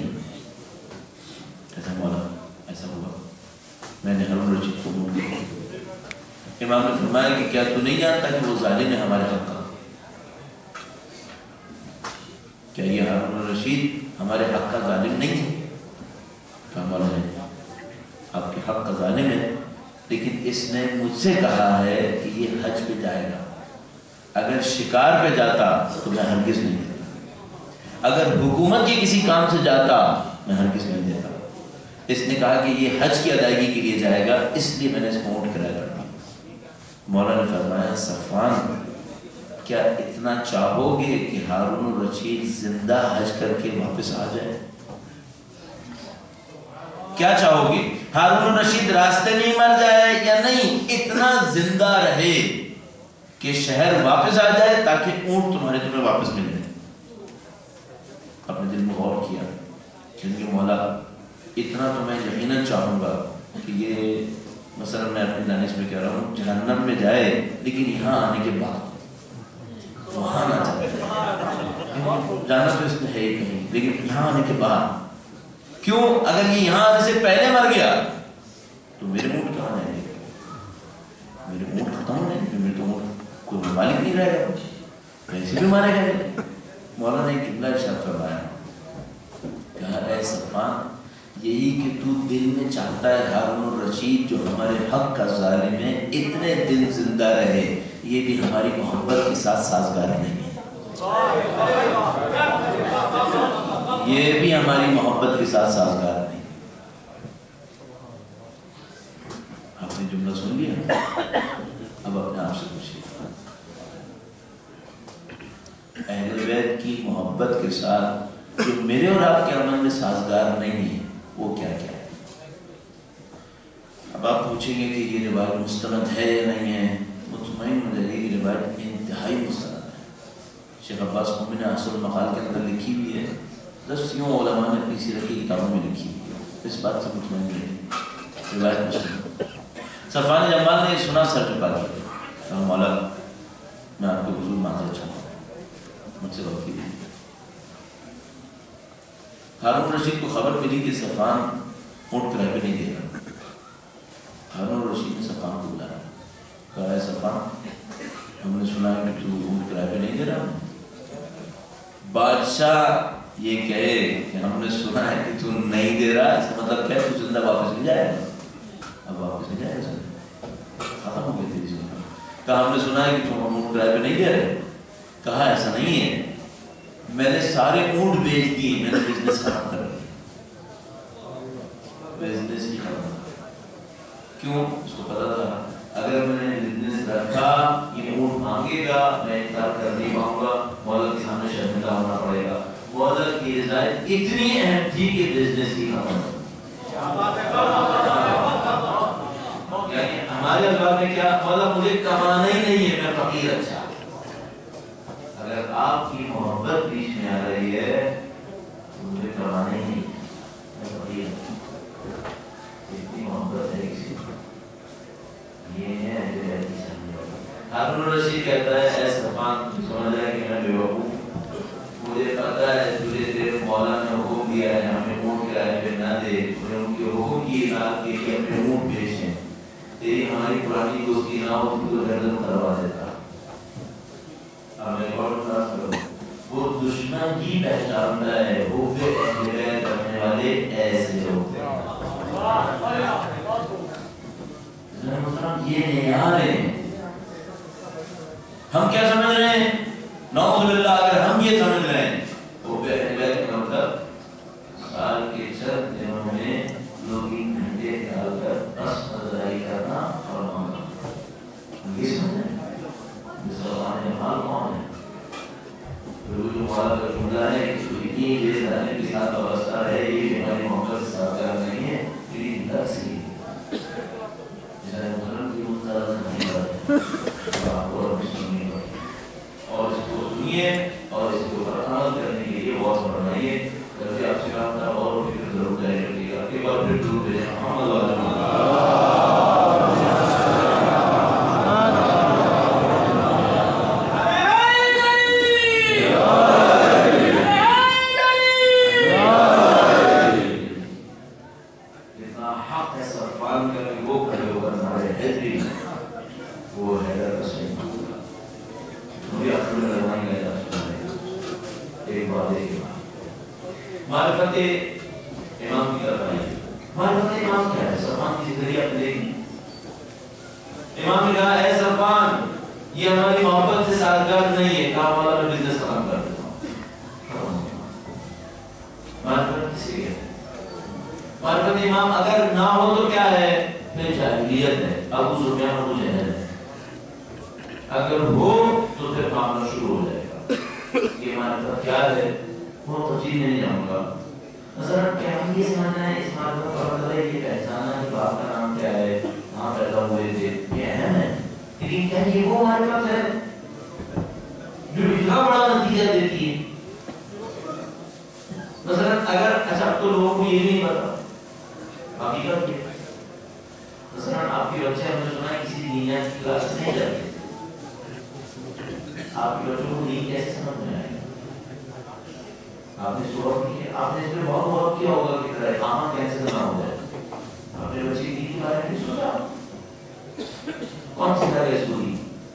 Speaker 2: کہتا مولا ایسا ہوا، میں نے ہارون الرشید کو اونٹ دیا. امام نے فرمایا کہ کیا تو نہیں جانتا کہ وہ ظالم ہے ہمارے حق کا؟ کیا یہ ہارون الرشید ہمارے حق کا ظالم نہیں ہے؟ کہا مولا نہیں، آپ کے حق کا ظالم ہے، لیکن اس نے مجھ سے کہا ہے کہ یہ حج پہ جائے گا. اگر شکار پہ جاتا تو میں ہرگز نہیں دیتا، اگر حکومت کے کسی کام سے جاتا میں ہرگز نہیں دیتا. اس نے کہا کہ یہ حج کی ادائیگی کے لیے جائے گا، اس لیے میں نے اس کو اونٹ کرایہ کر دیا. مولا نے فرمایا صفوان، کیا اتنا چاہو گے کہ ہارون الرشید زندہ حج کر کے واپس آ جائے؟ کیا چاہو گے؟ ہارون الرشید راستے میں مر جائے یا نہیں، اتنا زندہ رہے کہ شہر واپس آ جائے تاکہ اونٹ تمہیں واپس مل جائے. اپنے دل میں غور کیا کہ مولا اتنا تو میں یقیناً چاہوں گا کہ یہ مثلا میں اپنی دانش میں کہہ رہا ہوں جہنم میں جائے، لیکن یہاں آنے کے بعد وہاں نہ جائے. جانا تو اس میں ہے ہی کہیں، لیکن یہاں آنے کے بعد. کیوں؟ اگر یہ یہاں آنے سے پہلے مر گیا تو میرے اونٹ کہاں رہیں گے؟ میرے اونٹ ختم ہو جائیں گے، میرے تو اونٹ کوئی مالک نہیں رہے گا، کیسے بھی مارے گئے. مولا نے کتنا ارشاد فرمایا، کہا اے صفوان، یہی کہ تو دل میں چاہتا ہے ہارون الرشید جو ہمارے حق کا ظالم ہے اتنے دن زندہ رہے، یہ بھی ہماری محبت کے ساتھ سازگار نہیں ہے. یہ بھی ہماری محبت کے ساتھ سازگار نہیں. آپ نے جملہ سن لیا، اب اپنے آپ سے پوچھیے اہل بیت کی محبت کے ساتھ جو میرے اور آپ کے عمل میں سازگار نہیں ہے وہ کیا کیا ہے؟ اب آپ پوچھیں گے کہ یہ روایت مستند ہے یا نہیں ہے، مطمئن ہو جائے گی کہ روایت انتہائی مستند ہے۔ شیخ عباس مومن نے اصل مقال کے اندر لکھی ہوئی ہے، دسیوں علماء نے اپنی سیرت کی کتابوں میں لکھی ہوئی ہے، اس بات سے مطمئن رہے روایت مستند۔ صفوان جمال نے سنا سر چکا دیا، مولا میں آپ کے حضور معذرت چاہتا ہوں، مجھ سے غلطی ہوئی۔ ہارون رشید کو خبر ملی کہ صفوان اونٹ کرائے پہ نہیں دے رہا۔ ہارون رشید نے صفوان کو بلایا، کہا ہے صفوان ہم نے سنا ہے کہ تو اونٹ کرائے پہ نہیں دے رہا۔ بادشاہ یہ کہے کہ ہم نے سنا ہے کہ تو نہیں دے رہا، اس کا مطلب کیا ہے؟ تو زندہ واپس نہیں جائے گا؟ اب واپس نہیں جائے گا، ختم ہو گئی تھی۔ کہا ہم نے سنا ہے کہ تم اونٹ کرائے پہ نہیں دے رہے۔ کہا ایسا نہیں ہے، میں نے سارے اونٹ بیچ دیے، میں نے بزنس ختم کر دیا، بزنس ہی ختم۔ کیوں؟ اس کو پتا تھا اگر میں نے بزنس رکھا یہ اونٹ مانگے گا، میں انکار کر نہیں پاؤں گا، مولا کے سامنے شرمندہ ہونا پڑے گا۔ مولا کی رضایت اتنی اہم تھی کہ بزنس ہی ختم۔ یعنی ہمارے الفاظ میں کیا، مولا مجھے کمانا ہی نہیں ہے، میں فقیر اچھا۔ اگر آپ کی محبت بیچ میں آ رہی ہے تو مجھے کمانا ہی نہیں ہے، میں فقیر اچھا۔ اتنی محبت ہے کسی کو، یہ ہے اہل بیت کی سمجھ۔ ہارون رشید کہتا ہے اے صفوان سمجھ رہا ہے کہ میں بیوقوف، مجھے پتا ہے تجھے تیرے مولا نے حکم دیا ہے ہمیں اونٹ کرائے پہ نہ دے، انہوں نے ان کے حکم کی اطاعت کی کہ اپنے اونٹ بیچیں، تیری ہماری پرانی دوستی نہ ہو تو گردن کروا دیتا۔ ہمیں غور کرو، وہ دشمن ہی پہچانتا ہے حب اہل بیت کرنے والے ایسے ہوتے ہیں۔ یہ معیار ہے۔ ہم کیا سمجھ رہے ہیں؟ نعوذ باللہ اگر ہم یہ سمجھ رہے ہیں حب اہل بیت کا مطلب سال کے چند دنوں میں دو تین گھنٹے نکال کر بس ازائی کرنا اور مانگنا، یہ سمجھ رہے ہیں؟ مسلمان حال کون ہے؟ جو مولا کا جملہ ہے کہ اتنی دیر رہنے کے ساتھ وابستہ ہے، یہ ہماری محبت سے سازگار نہیں ہے، میری لفظ ہی اور اس کو سنیے اور اس کو عمل کرنے کے لیے بہت بڑھائیے۔ جب آپ سے کام تھا اور فکر ضرور جائے گا، ایک بار پھر ضرور بھیجیں محمد معرفت امام کی طرف آئی۔ معرفت امام کیا ہے؟ صفوان کی زندگی آپ دیکھیں۔ امام نے کہا اے صفوان یہ ہماری محبت سے سازگار نہیں ہے، کام والا میں بزنس ختم کر دیتا ہوں۔ معرفت کسی ہے؟ معرفت امام اگر نہ ہو تو کیا ہے؟ پھر جاہلیت ہے، ابو سفیان ابو جہل ہے۔ اگر ہو تو پھر معاملہ شروع ہو جائے گا۔ یہ معرفت کیا ہے وہ تفصیل نہیں جاؤں گا۔ مثلا کیا ہم یہ سمجھنا ہے اس معرفت کا مطلب ہے یہ پہچانا کہ باپ کا نام کیا ہے، کہاں پیدا ہوئے تھے، یہ اہم ہے، لیکن کیا یہ وہ معرفت ہے جو اتنا بڑا نتیجہ دیتی ہے؟ مثلا اگر اچھا تو لوگوں کو یہ نہیں پتا حقیقت یہ، مثلا آپ کے بچے ہم نے سنا ہے کسی دنیا کی کلاس نہیں جاتے، آپ کے بچوں کو دین کیسے سمجھ میں آئے گا؟ آپ نے سوچ کی، آپ نے اس میں بہت بہت کیا ہوگا کہ طرح کاماں کیسے نہ ہو جائے، اپنے بچے کی دین کے بارے میں سوچا؟ کون سی طرح سوئی؟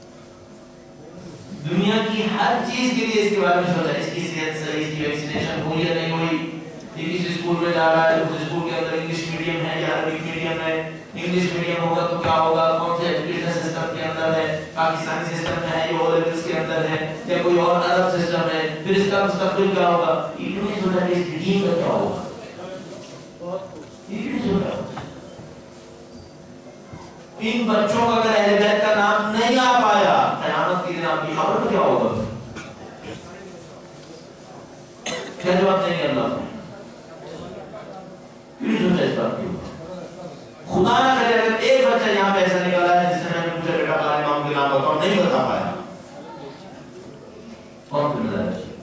Speaker 2: دنیا کی ہر چیز کے لیے اس کے بارے میں سوچا، اس کی صحت صحیح، اس کی ویکسینیشن ہوئی یا نہیں ہوئی، یہ کس اسکول میں جا رہا ہے، اس اسکول کے اندر انگلش میڈیم ہے یا عربک میڈیم ہے، انگلش میڈیم ہوگا تو کیا ہوگا، کون سے ایجوکیشن سسٹم کے اندر ہے، پاکستانی سسٹم میں ہے یا او لیولز کے اندر ہے یا کوئی اور عرب سسٹم ہے، پھر اس کا مستقبل کیا ہوگا، یہ نہیں سوچا کہ اس کی ٹیم کا کیا ہوگا، یہ نہیں سوچا۔ ان بچوں کا اگر اہل بیت کا نام نہیں آ پایا قیامت کے دن آپ کی خبر کیا ہوگا؟ کیا جواب دیں گے اللہ کو؟ کیوں سوچا اس بات کی؟ خدا نہ کرے اگر ایک بچہ یہاں پہ ایسا نکالا ہے جس نے ہمیں پوچھا بیٹا ہمارے امام کے نام بتاؤ، نہیں بتا پایا، کون ذمہ دار ہے؟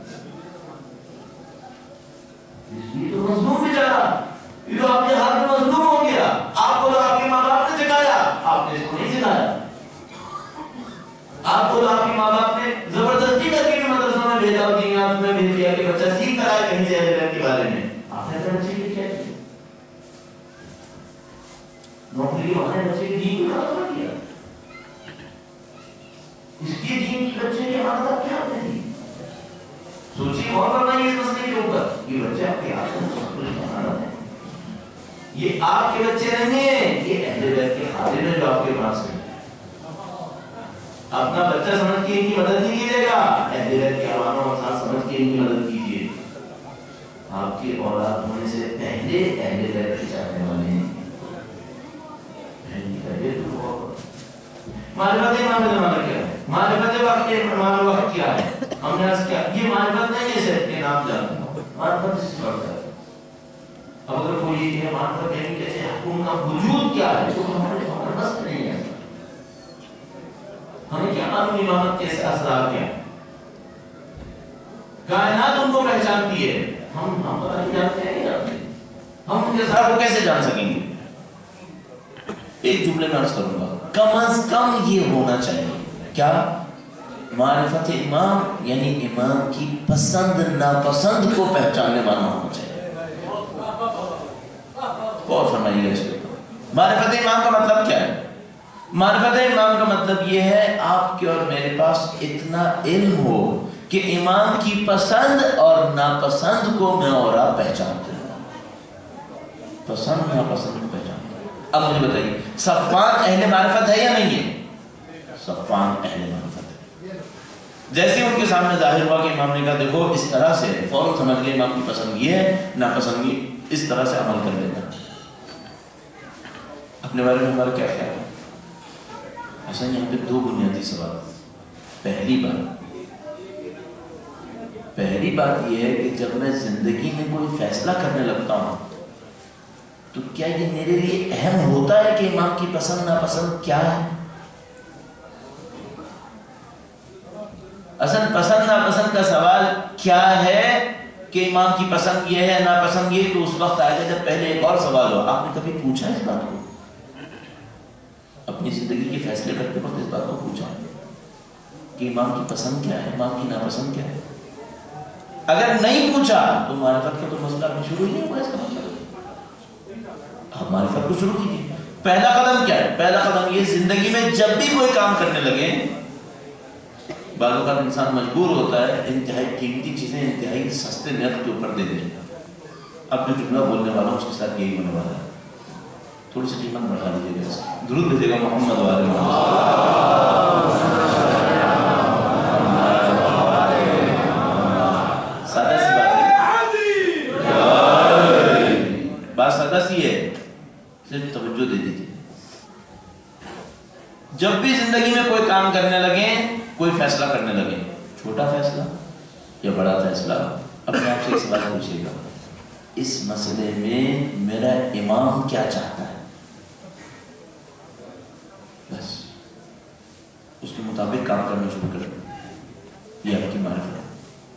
Speaker 2: یہ تو مظلوم بیچارہ، یہ تو آپ کے ہاتھ میں مظلوم ہو گیا. آپ کو تو آپ کے ماں باپ نے سکھایا، آپ نے اس کو نہیں سکھایا. آپ کو تو آپ کے ماں باپ نے زبردستی کر کے مدرسوں میں بھیجا اور دینیات میں بھیج دیا کہ بچہ سیکھ کر آئے کہیں سے اہل بیت کے بارے میں. آپ نے اپنے بچے کے لیے کیا کیا؟ نوکری والے بچے کے دین کو کیا کیا؟ اس کے دین کی بچے کے ہاتھ آپ کیا ہوتے ہیں؟ سوچیے غور فرمائیے اس مسئلے کے اوپر. یہ بچے آپ کے ہاتھ میں سب کچھ بنانا ہے. یہ آپ کے بچے نہیں ہیں، یہ اہل بیت کے خادم ہیں جو آپ کے پاس ہیں. اپنا بچہ سمجھ کے ان کی مدد نہیں کیجیے گا، اہل بیت کے عوام و افراد سمجھ کے ان کی مدد کیجیے. آپ کی اولاد ہونے سے پہلے اہل بیت کے چاہنے والے ہیں. معرفت امام زمانہ کیا ہے؟ معرفت وقت امام وقت کیا ہے؟ ہم نے عرض کیا یہ معرفت نہیں ہے صرف کے نام جانتے ہیں، معرفت اس وقت ہے. اب اگر کوئی یہ معرفت نہیں کہتے ہیں ان کا وجود کیا ہے تو ہمارے بس نہیں ہے. ہمیں کیا معلوم امامت کے اسرار کیا ہے؟ کائنات ان کو پہچانتی ہے، ہم پتہ نہیں جانتے ہیں. نہیں جانتے ہم ان کے اسرار کو کیسے جان سکیں گے؟ ایک جملے میں عرض کروں گا، کم از کم یہ ہونا چاہیے کیا؟ معرفت امام یعنی امام کی پسند ناپسند کو پہچاننے والا ہونا چاہیے. غور فرمائیے گا اس کے اوپر. معرفت امام کا مطلب کیا ہے؟ معرفت امام کا مطلب یہ ہے آپ کے اور میرے پاس اتنا علم ہو کہ امام کی پسند اور ناپسند کو میں اور آپ پہچانتے ہیں. پسند ناپسند کو پہچانتے. اب مجھے بتائیے صفوان اہل معرفت ہے یا نہیں ہے؟ صفوان اہل معرفت ہے. جیسے ان کے سامنے ظاہر ہوا کہ امام نے کہا دیکھو اس طرح سے، فوراً سمجھ گئے امام کی پسند یہ ہے، ناپسند یہ، اس طرح سے عمل کر لینا. اپنے بارے میں ہمارا کیا خیال ہے؟ ایسا یہاں پہ دو بنیادی سوال. پہلی بات یہ ہے کہ جب میں زندگی میں کوئی فیصلہ کرنے لگتا ہوں تو کیا یہ میرے لیے اہم ہوتا ہے کہ امام کی پسند ناپسند کیا ہے؟ اصل پسند ناپسند کا سوال کیا ہے کہ امام کی پسند یہ ہے ناپسند یہ، تو اس وقت آئے گا جب پہلے ایک اور سوال ہو. آپ نے کبھی پوچھا اس بات کو؟ اپنی زندگی کے فیصلے کرتے وقت اس بات کو پوچھا کہ امام کی پسند کیا ہے، امام کی ناپسند کیا ہے؟ اگر نہیں پوچھا تو معرفت کا تو مسئلہ ابھی شروع ہی نہیں ہوا. اس کا مطلب آپ معرفت کو شروع کیجیے. پہلا قدم کیا ہے؟ پہلا قدم یہ زندگی میں جب بھی کوئی کام کرنے لگے، بعض اوقات انسان مجبور ہوتا ہے انتہائی قیمتی چیزیں انتہائی سستے نرخ کے اوپر دے دیں. اب جو جملہ بولنے والا ہوں اس کے ساتھ یہی ہونے والا ہے. تھوڑی سی قیمت بڑھا دیجیے گا، درود بھیجیے گا محمد والے محمد. سادہ سی بات ہے، بات سادہ سی ہے، صرف توجہ دے دیجیے. جب بھی زندگی میں کوئی کام کرنے لگیں، کوئی فیصلہ کرنے لگے، چھوٹا فیصلہ یا بڑا فیصلہ، اپنے آپ سے ایک سوال پوچھیے گا، اس مسئلے میں میرا امام کیا چاہتا ہے؟ بس اس کے مطابق کام کرنا شروع کر دیں. یہ آپ کی معرفت ہے.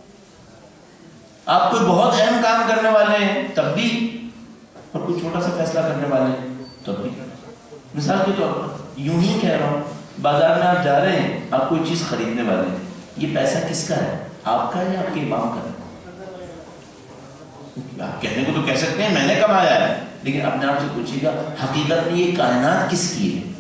Speaker 2: آپ کوئی بہت اہم کام کرنے والے ہیں تب بھی، اور کوئی چھوٹا سا فیصلہ کرنے والے ہیں تب بھی. مثال کے طور پر یوں ہی کہہ رہا ہوں، بازار میں آپ جا رہے ہیں، آپ کوئی چیز خریدنے والے ہیں، یہ پیسہ کس کا ہے؟ آپ کا ہے یا آپ کے امام کا ہے؟ آپ کہنے کو تو کہہ سکتے ہیں میں نے کمایا ہے، لیکن اپنے آپ سے پوچھیے گا حقیقت میں یہ کائنات کس کی ہے؟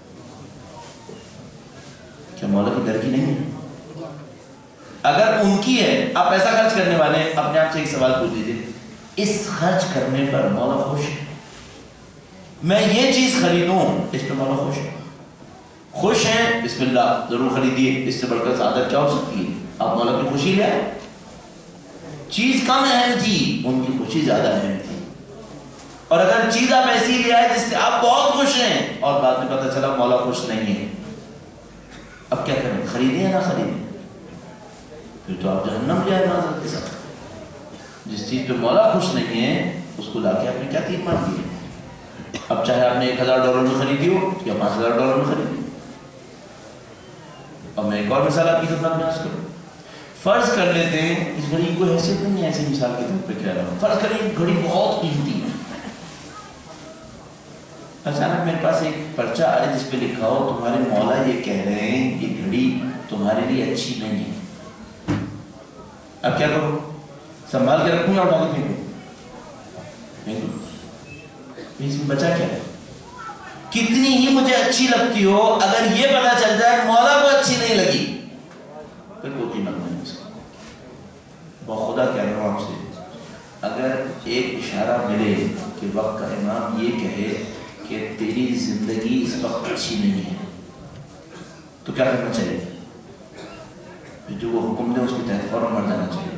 Speaker 2: کیا مولا کی در کی نہیں ہے؟ اگر ان کی ہے، آپ پیسہ خرچ کرنے والے ہیں، اپنے آپ سے ایک سوال پوچھ لیجیے، اس خرچ کرنے پر مولا خوش ہے؟ میں یہ چیز خریدوں اس پہ مولا خوش ہے؟ خوش ہیں؟ بسم اللہ ضرور خریدیے، اس سے بڑھ کر سعادت کیا ہو سکتی ہے؟ آپ مولا کی خوشی لے آئے. چیز کم اہم تھی، ان کی خوشی زیادہ اہم تھی. اور اگر چیز آپ ایسی لے آئے جس سے آپ بہت خوش ہیں اور بعد میں پتہ چلا مولا خوش نہیں ہے، اب کیا کریں؟ خریدیں یا نہ خریدیں؟ پھر تو آپ جہنم جائے معذرت کے ساتھ. جس چیز پہ مولا خوش نہیں ہے اس کو لا کے آپ نے کیا تیر مار دی ہے؟ اب چاہے آپ نے $1000 میں خریدی ہو یا $5000 میں خریدی. اب میں ایک اور مثال آپ کی خدمت میں عرض کروں. فرض کر لیتے ہیں, اس گھڑی کو حیثیت نہیں ہے ایسی مثال کے طور پہ کہہ رہا ہوں, فرض کریں ایک گھڑی بہت قیمتی ہے. اچانک میرے پاس ایک پرچہ آئے جس پہ لکھا ہو تمہارے مولا یہ کہہ رہے ہیں یہ گھڑی تمہارے لیے اچھی نہیں ہے. اب کیا کرو؟ سنبھال کے رکھوں یا اٹھا کے پھینکوں؟ اس میں بچا کیا ہے؟ کتنی ہی مجھے اچھی لگتی ہو, اگر یہ پتا چل جائے مولا کو اچھی نہیں لگی پھر کوئی قیمت نہیں اس کی. بخدا کہہ رہا ہوں آپ سے, اگر ایک اشارہ ملے کہ وقت کا امام یہ کہے کہ تیری زندگی اس وقت اچھی نہیں ہے تو کیا کرنا چاہیے؟ جو وہ حکم دے اس کے تحت فوراً مر جانا چاہیے.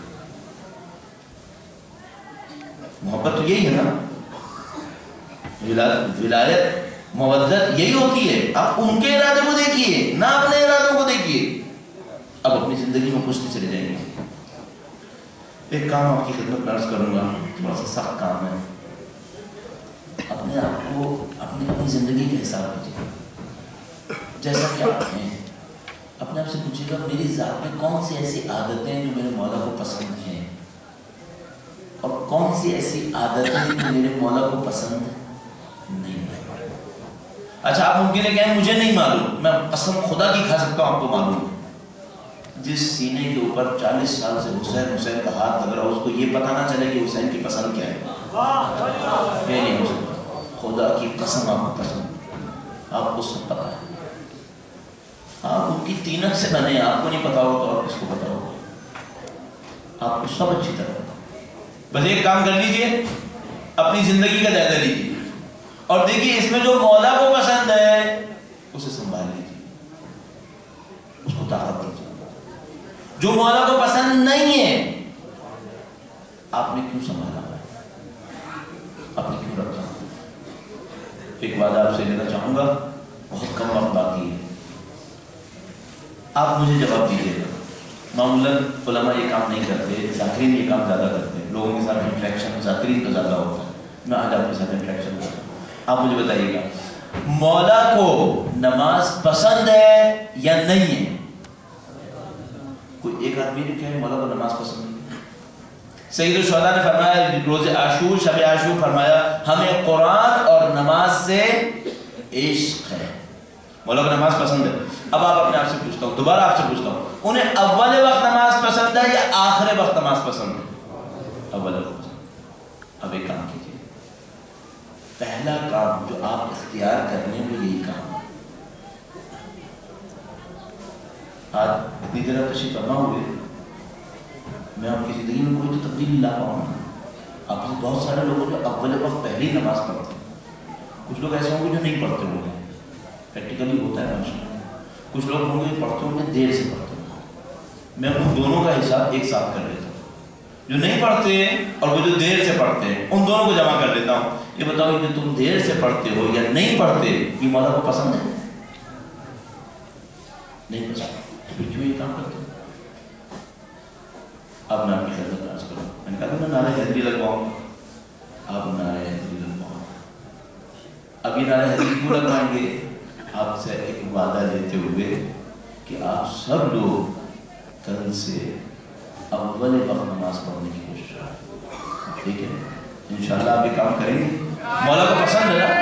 Speaker 2: محبت تو یہی ہے نا, ولایت مودت یہی ہوتی ہے. آپ ان کے ارادے کو دیکھیے نہ اپنے ارادوں کو دیکھیے. اب اپنی زندگی میں خوش چلے جائیں گے. ایک کام آپ کی خدمت میں عرض کروں گا, تھوڑا سا سخت کام ہے. اپنے آپ کو اپنی زندگی کا حساب کیجیے. جیسا کہ آپ ہیں اپنے آپ سے پوچھیے گا میری ذات میں کون سی ایسی عادتیں ہیں جو میرے مولا کو پسند ہیں, اور کون سی ایسی عادتیں جو میرے مولا کو پسند نہیں ہے. اچھا آپ ممکن ہے کہیں مجھے نہیں معلوم, میں قسم خدا کی کھا سکتا ہوں آپ کو معلوم ہے. جس سینے کے اوپر 40 سال سے حسین کا ہاتھ لگ رہا ہو اس کو یہ پتہ نہ چلے کہ حسین کی پسند کیا ہے, یہ نہیں ہو سکتا. خدا کی قسم آپ کو پسند, آپ کو سب پتا ہے. آپ ان کی تینت سے بنے, آپ کو نہیں پتا ہو تو آپ کس کو پتا ہو؟ آپ کو سب اچھی طرح پتا. بس ایک کام کر لیجئے, اپنی زندگی کا جائزہ لیجیے اور دیکھیے اس میں جو مولا کو پسند ہے اسے سنبھال لیجیے, اس کو طاقت دیجیے. جو مولا کو پسند نہیں ہے آپ نے کیوں سنبھالا, آپ نے کیوں رکھا؟ ایک وعدہ آپ سے لینا چاہوں گا, بہت کم وقت باقی ہے, آپ مجھے جواب دیجیے گا. معمولاً علماء یہ کام نہیں کرتے, ذاکرین یہ کام زیادہ کرتے ہیں. لوگوں کے ساتھ انٹریکشن ذاکرین کا زیادہ ہوتا ہے, میں آج آپ کے ساتھ انٹریکشن کرتا ہوں. آپ مجھے بتائیے گا مولا کو نماز پسند ہے یا نہیں ہے؟ کوئی ایک آدمی نے کہا مولا کو نماز پسند نہیں. سید الشہداء نے فرمایا روز عاشور, شب عاشور فرمایا ہمیں قرآن اور نماز سے عشق ہے. مولا کو نماز پسند ہے. اب آپ اپنے آپ سے پوچھتا ہوں, دوبارہ آپ سے پوچھتا ہوں, انہیں اول وقت نماز پسند ہے یا آخر وقت نماز پسند ہے؟ اول وقت. اب ایک کام کیجیے, پہلا کام جو آپ اختیار کرنے وہ یہی کام ہے. آج اتنی دیر آپ تشریف فرما ہوئے, میں آپ کی زندگی میں کوئی تو تبدیلی لا پاؤں گا. آپ سے بہت سارے لوگوں جو اول وقت پہلی نماز پڑھتے ہیں, کچھ لوگ ایسے ہوں گے جو نہیں پڑھتے ہوں گے, پریکٹیکلی ہوتا ہے ماشاء اللہ. کچھ لوگ ہوں گے پڑھتے ہوں گے دیر سے پڑھتے ہوں گے. میں ان دونوں کا حساب ایک ساتھ کر لیتا ہوں, جو نہیں پڑھتے اور وہ جو دیر سے پڑھتے ہیں ان دونوں کو جمع کر لیتا ہوں. یہ بتاؤ کہ تم دیر سے پڑھتے ہو یا نہیں پڑھتے یہ مولا کو پسند ہے؟ نہیں پسند, تو پھر کیوں یہ کام کرتے ہو؟ اب میں آپ کی خدمت عرض کروں, میں نے کہا کہ میں نعرہ حیدری لگواؤں. آپ نعرہ حیدری لگواؤں. اب یہ نعرہ حیدری کیوں لگوائیں گے؟ آپ سے ایک وعدہ لیتے ہوئے کہ آپ سب لوگ کل سے اول وقت نماز پڑھنے کی کوشش کریں. ٹھیک ہے, انشاءاللہ آپ یہ کام کریں گے. مولا کو پسند ہے نا؟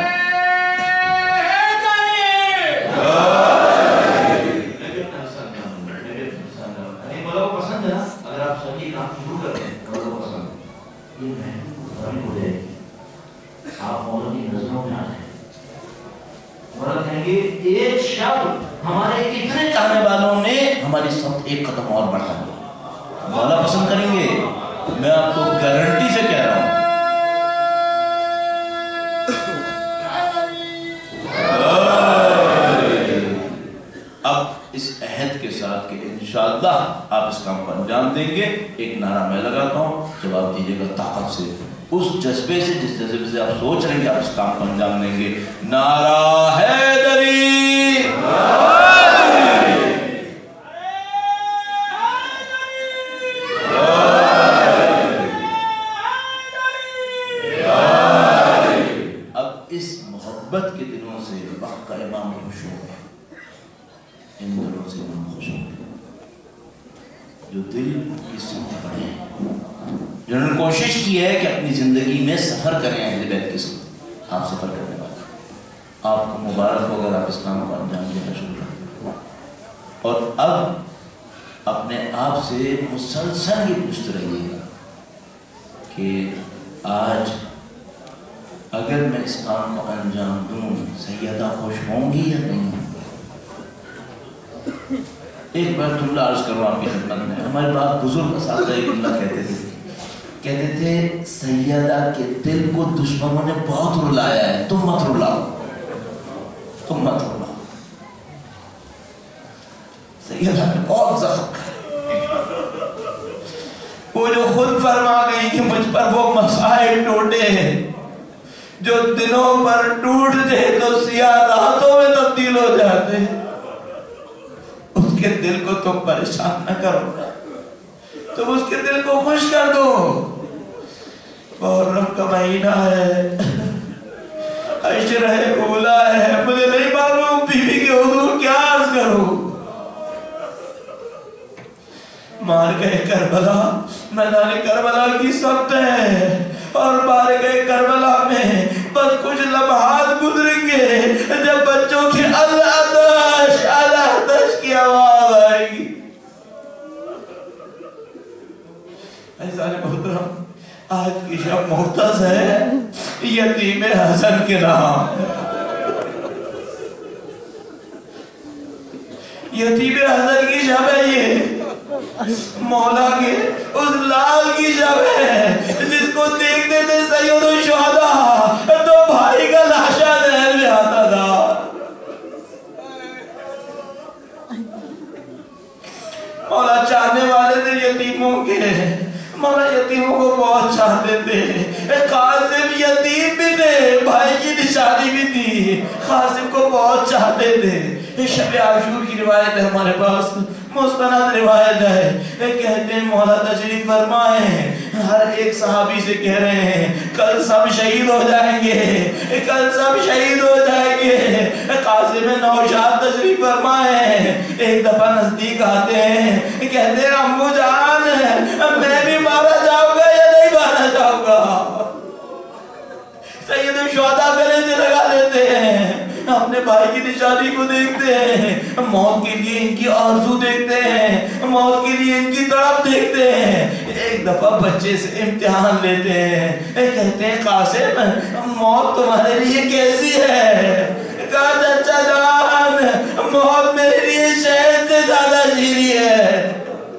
Speaker 2: مولا کو پسند ہے نا؟ اگر آپ صحیح کام شروع کرتے ہیں مولا کو پسند ہے, یہ محنت ہو جائے گی, آپ مولا کی نظروں میں آ جائیں. مولا کہیں گے ایک شب ہمارے اتنے چاہنے والوں نے ہماری سب ایک قدم اور بڑھا دیا. مولا پسند کریں گے, میں آپ کو گارنٹی سے کہہ رہا ہوں. اب اس عہد کے ساتھ کہ انشاءاللہ آپ اس کام کو انجام دیں گے, ایک نعرہ میں لگاتا ہوں, جواب دیجیے گا طاقت سے, اس جذبے سے جس جذبے سے آپ سوچ رہے ہیں کہ آپ اس کام کو انجام دیں گے. نعرہ حیدری, ان دلوں سے ہم خوش ہوں گے جو دل کی سمت پڑے ہیں، جنہوں نے کوشش کی ہے کہ اپنی زندگی میں سفر کریں اہل بیت کے ساتھ. آپ سفر کرنے والے، آپ کو مبارک ہو اگر آپ اس کام کو انجام دینا شروع کریں. اور اب اپنے آپ سے مسلسل یہ پوچھتے رہیے گا کہ آج اگر میں اس کام کو انجام دوں سیدہ خوش ہوں گی یا نہیں. ایک بار جملہ عرض کروں آپ کی خدمت میں. ہمارے بعد بزرگ اساتذہ ایک جملہ کہتے تھے سیدہ کے دل کو دشمنوں نے بہت رلایا ہے، تم مت رلاؤ، تم مت رلاؤ. سیدہ نے بہت زخم وہ جو خود فرما گئی کہ مجھ پر وہ مسائل ٹوٹے جو دنوں پر ٹوٹتے تو سیاہ راتوں میں تبدیل ہو جاتے. اس کے دل کو تم پریشان نہ کرو، تم اس کے دل کو خوش کر دو. محرم کا مہینہ ہے، عشرہ اولا ہے، مجھے نہیں معلوم بیوی کے حضور کیا عرض کروں. مار گئے کربلا، میدان کربلا کی سخت ہے، اور مار گئے کربلا میں بس کچھ لمحات گزریں گے جب بچوں کی العطش العطش کی آواز آئے گی. ایسا محترم آج کی شب مختص ہے یتیم حسن کے نام. یتیم حسن کی شب ہے یہ، مولا کے اس لال کی شب ہے جس کو دیکھتے تھے سید الشہداء تو بھائی کا لاشا نہر میں آتا تھا. مولا چاہنے والے تھے یتیموں کے، مولا یتیموں کو بہت چاہتے تھے. قاسم یتیم بھی تھے، بھائی کی نشانی بھی تھی، قاسم کو بہت چاہتے تھے. شب عاشور کی روایت ہے ہمارے پاس، مستند روایت ہے. کہتے ہیں مولا تشریف فرمائے، ہر ایک صحابی سے کہہ رہے ہیں کل سب شہید ہو جائیں گے، کل سب شہید ہو جائیں گے. قاسم نوشاد تشریف فرمائے، ایک دفعہ نزدیک آتے ہیں، کہتے ہیں امو جان میں بھی مارا جاؤں گا یا نہیں مارا جاؤں گا. سید الشہداء گلے سے لگا لیتے ہیں، اپنے بھائی کی نشانی کو دیکھتے ہیں، موت کے لیے ان کی آرزو دیکھتے ہیں، موت کے لیے ان کی تڑپ دیکھتے ہیں. ایک دفعہ بچے سے امتحان لیتے ہیں، کہتے ہیں قاسم موت تمہارے لیے کیسی ہے؟ کہا چچا جان موت میرے لیے شہد سے زیادہ شیریں ہے.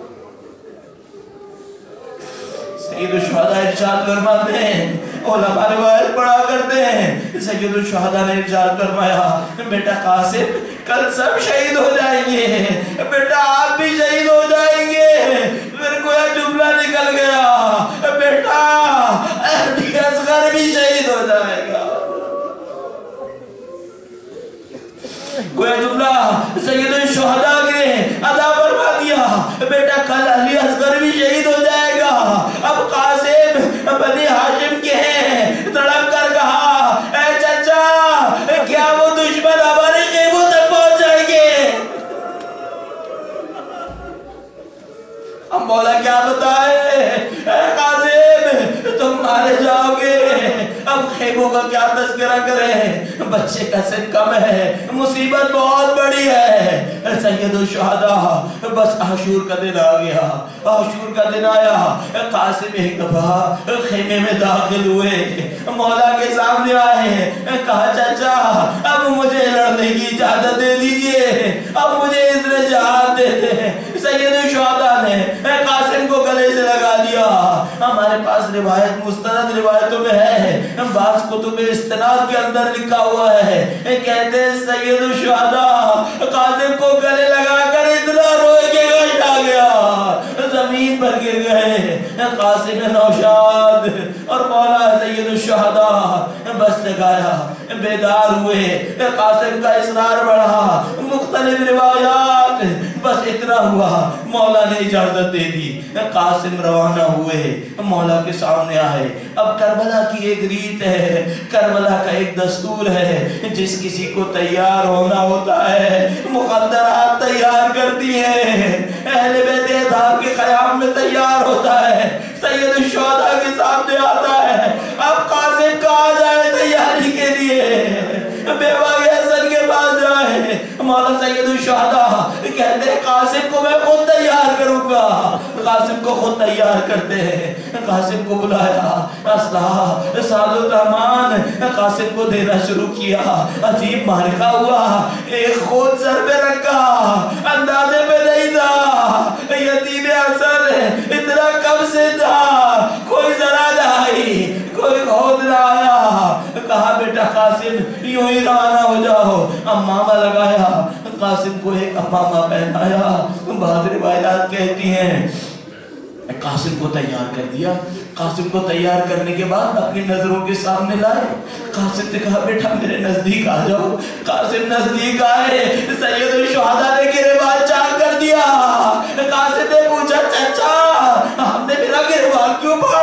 Speaker 2: سید الشہداء ارشاد فرماتے ہیں، علماء روایت پڑھا کرتے ہیں، سید الشہداء نے ارشاد فرمایا بیٹا قاسم کل سب شہید ہو جائیں گے، بیٹا آپ بھی شہید ہو جائیں گے. پھر کوئی جملہ نکل گیا، بیٹا اصغر بھی شہید ہو جائے گا. کوئی جملہ سید الشہداء کے ادا فرما دیا، بیٹا کل علی اصغر بھی شہید ہو جائے گا. اب قاسم بنی ہاشم کے ہیں، تڑپ کر کہا اے چچا کیا وہ دشمن ہمارے خیموں تک پہنچ جائیں گے؟ اب مولا کیا بتائے، اے قاسم تم مارے جاؤ گے. اب خیموں کا کیا تذکرہ کریں، بچے کا سن کم ہے، مصیبت بہت بڑی ہے. سید الشہداء بس عاشور کا دن آ گیا، عاشور کا دن آیا. قاسم ایک دفعہ خیمے میں داخل ہوئے، مولا کے سامنے آئے، کہا چچا اب مجھے لڑنے کی اجازت دے دیجئے، اب مجھے اذن جہاد دے دیں. سید الشہداء نے قاسم کو گلے سے لگا دیا. ہمارے پاس روایت مستند روایتوں میں ہے، بعض کتب استناد کے اندر لکھا ہوا ہے، کہتے ہیں سید الشہداء قاسم کو گلے لگا کر اتنا روئے کہ غش آ گیا، زمین پر گر گئے. قاسم نوشاد اور مولا سید الشہداء بس لگایا، بیدار ہوئے. قاسم کا اصرار بڑھا، مختلف روایات بس اتنا ہوا، مولا نے اجازت دے دی، قاسم روانہ ہوئے، مولا کے سامنے آئے۔ اب کربلا کی ایک ریت ہے، کربلا کا ایک دستور ہے، جس کسی کو تیار ہونا ہوتا ہے مقدرات تیار کرتی ہیں، اہل بیت اطہار کے قیام میں تیار ہوتا ہے، سید الشہداء کے سامنے آتا ہے۔ اب قاسم کہا جائے تیاری کے لیے، بیوہ حسن کے پاس جائے، مولا سید الشہداء کہتے ہیں قاسم کو میں خود تیار کروں گا۔ قاسم کو خود تیار کرتے ہیں، قاسم کو بلایا، اسلحہ ساز و سامان قاسم کو دینا شروع کیا۔ عجیب معرکہ ہوا، ایک خود سر پہ رکھا، اندازے پہ نہیں تھا، یتیم حسن اتنا کم سے تھا، کوئی ذرا نہ آئی، کوئی خود نہ آیا۔ کہا بیٹا قاسم یوں ہی روانہ ہو جاؤ، امامہ لگایا، قاسم کو ایک امامہ پہنایا۔ بعض روایات کہتی ہیں قاسم کو تیار کر دیا۔ قاسم کو تیار کرنے کے بعد اپنی نظروں کے سامنے لائے۔ قاسم نے کہا بیٹا میرے نزدیک آ جاؤ۔ قاسم نزدیک آئے، سید الشہداء نے گریبان چاک کر دیا۔ قاسم نے پوچھا چچا آپ نے میرا گریبان کیوں پھاڑ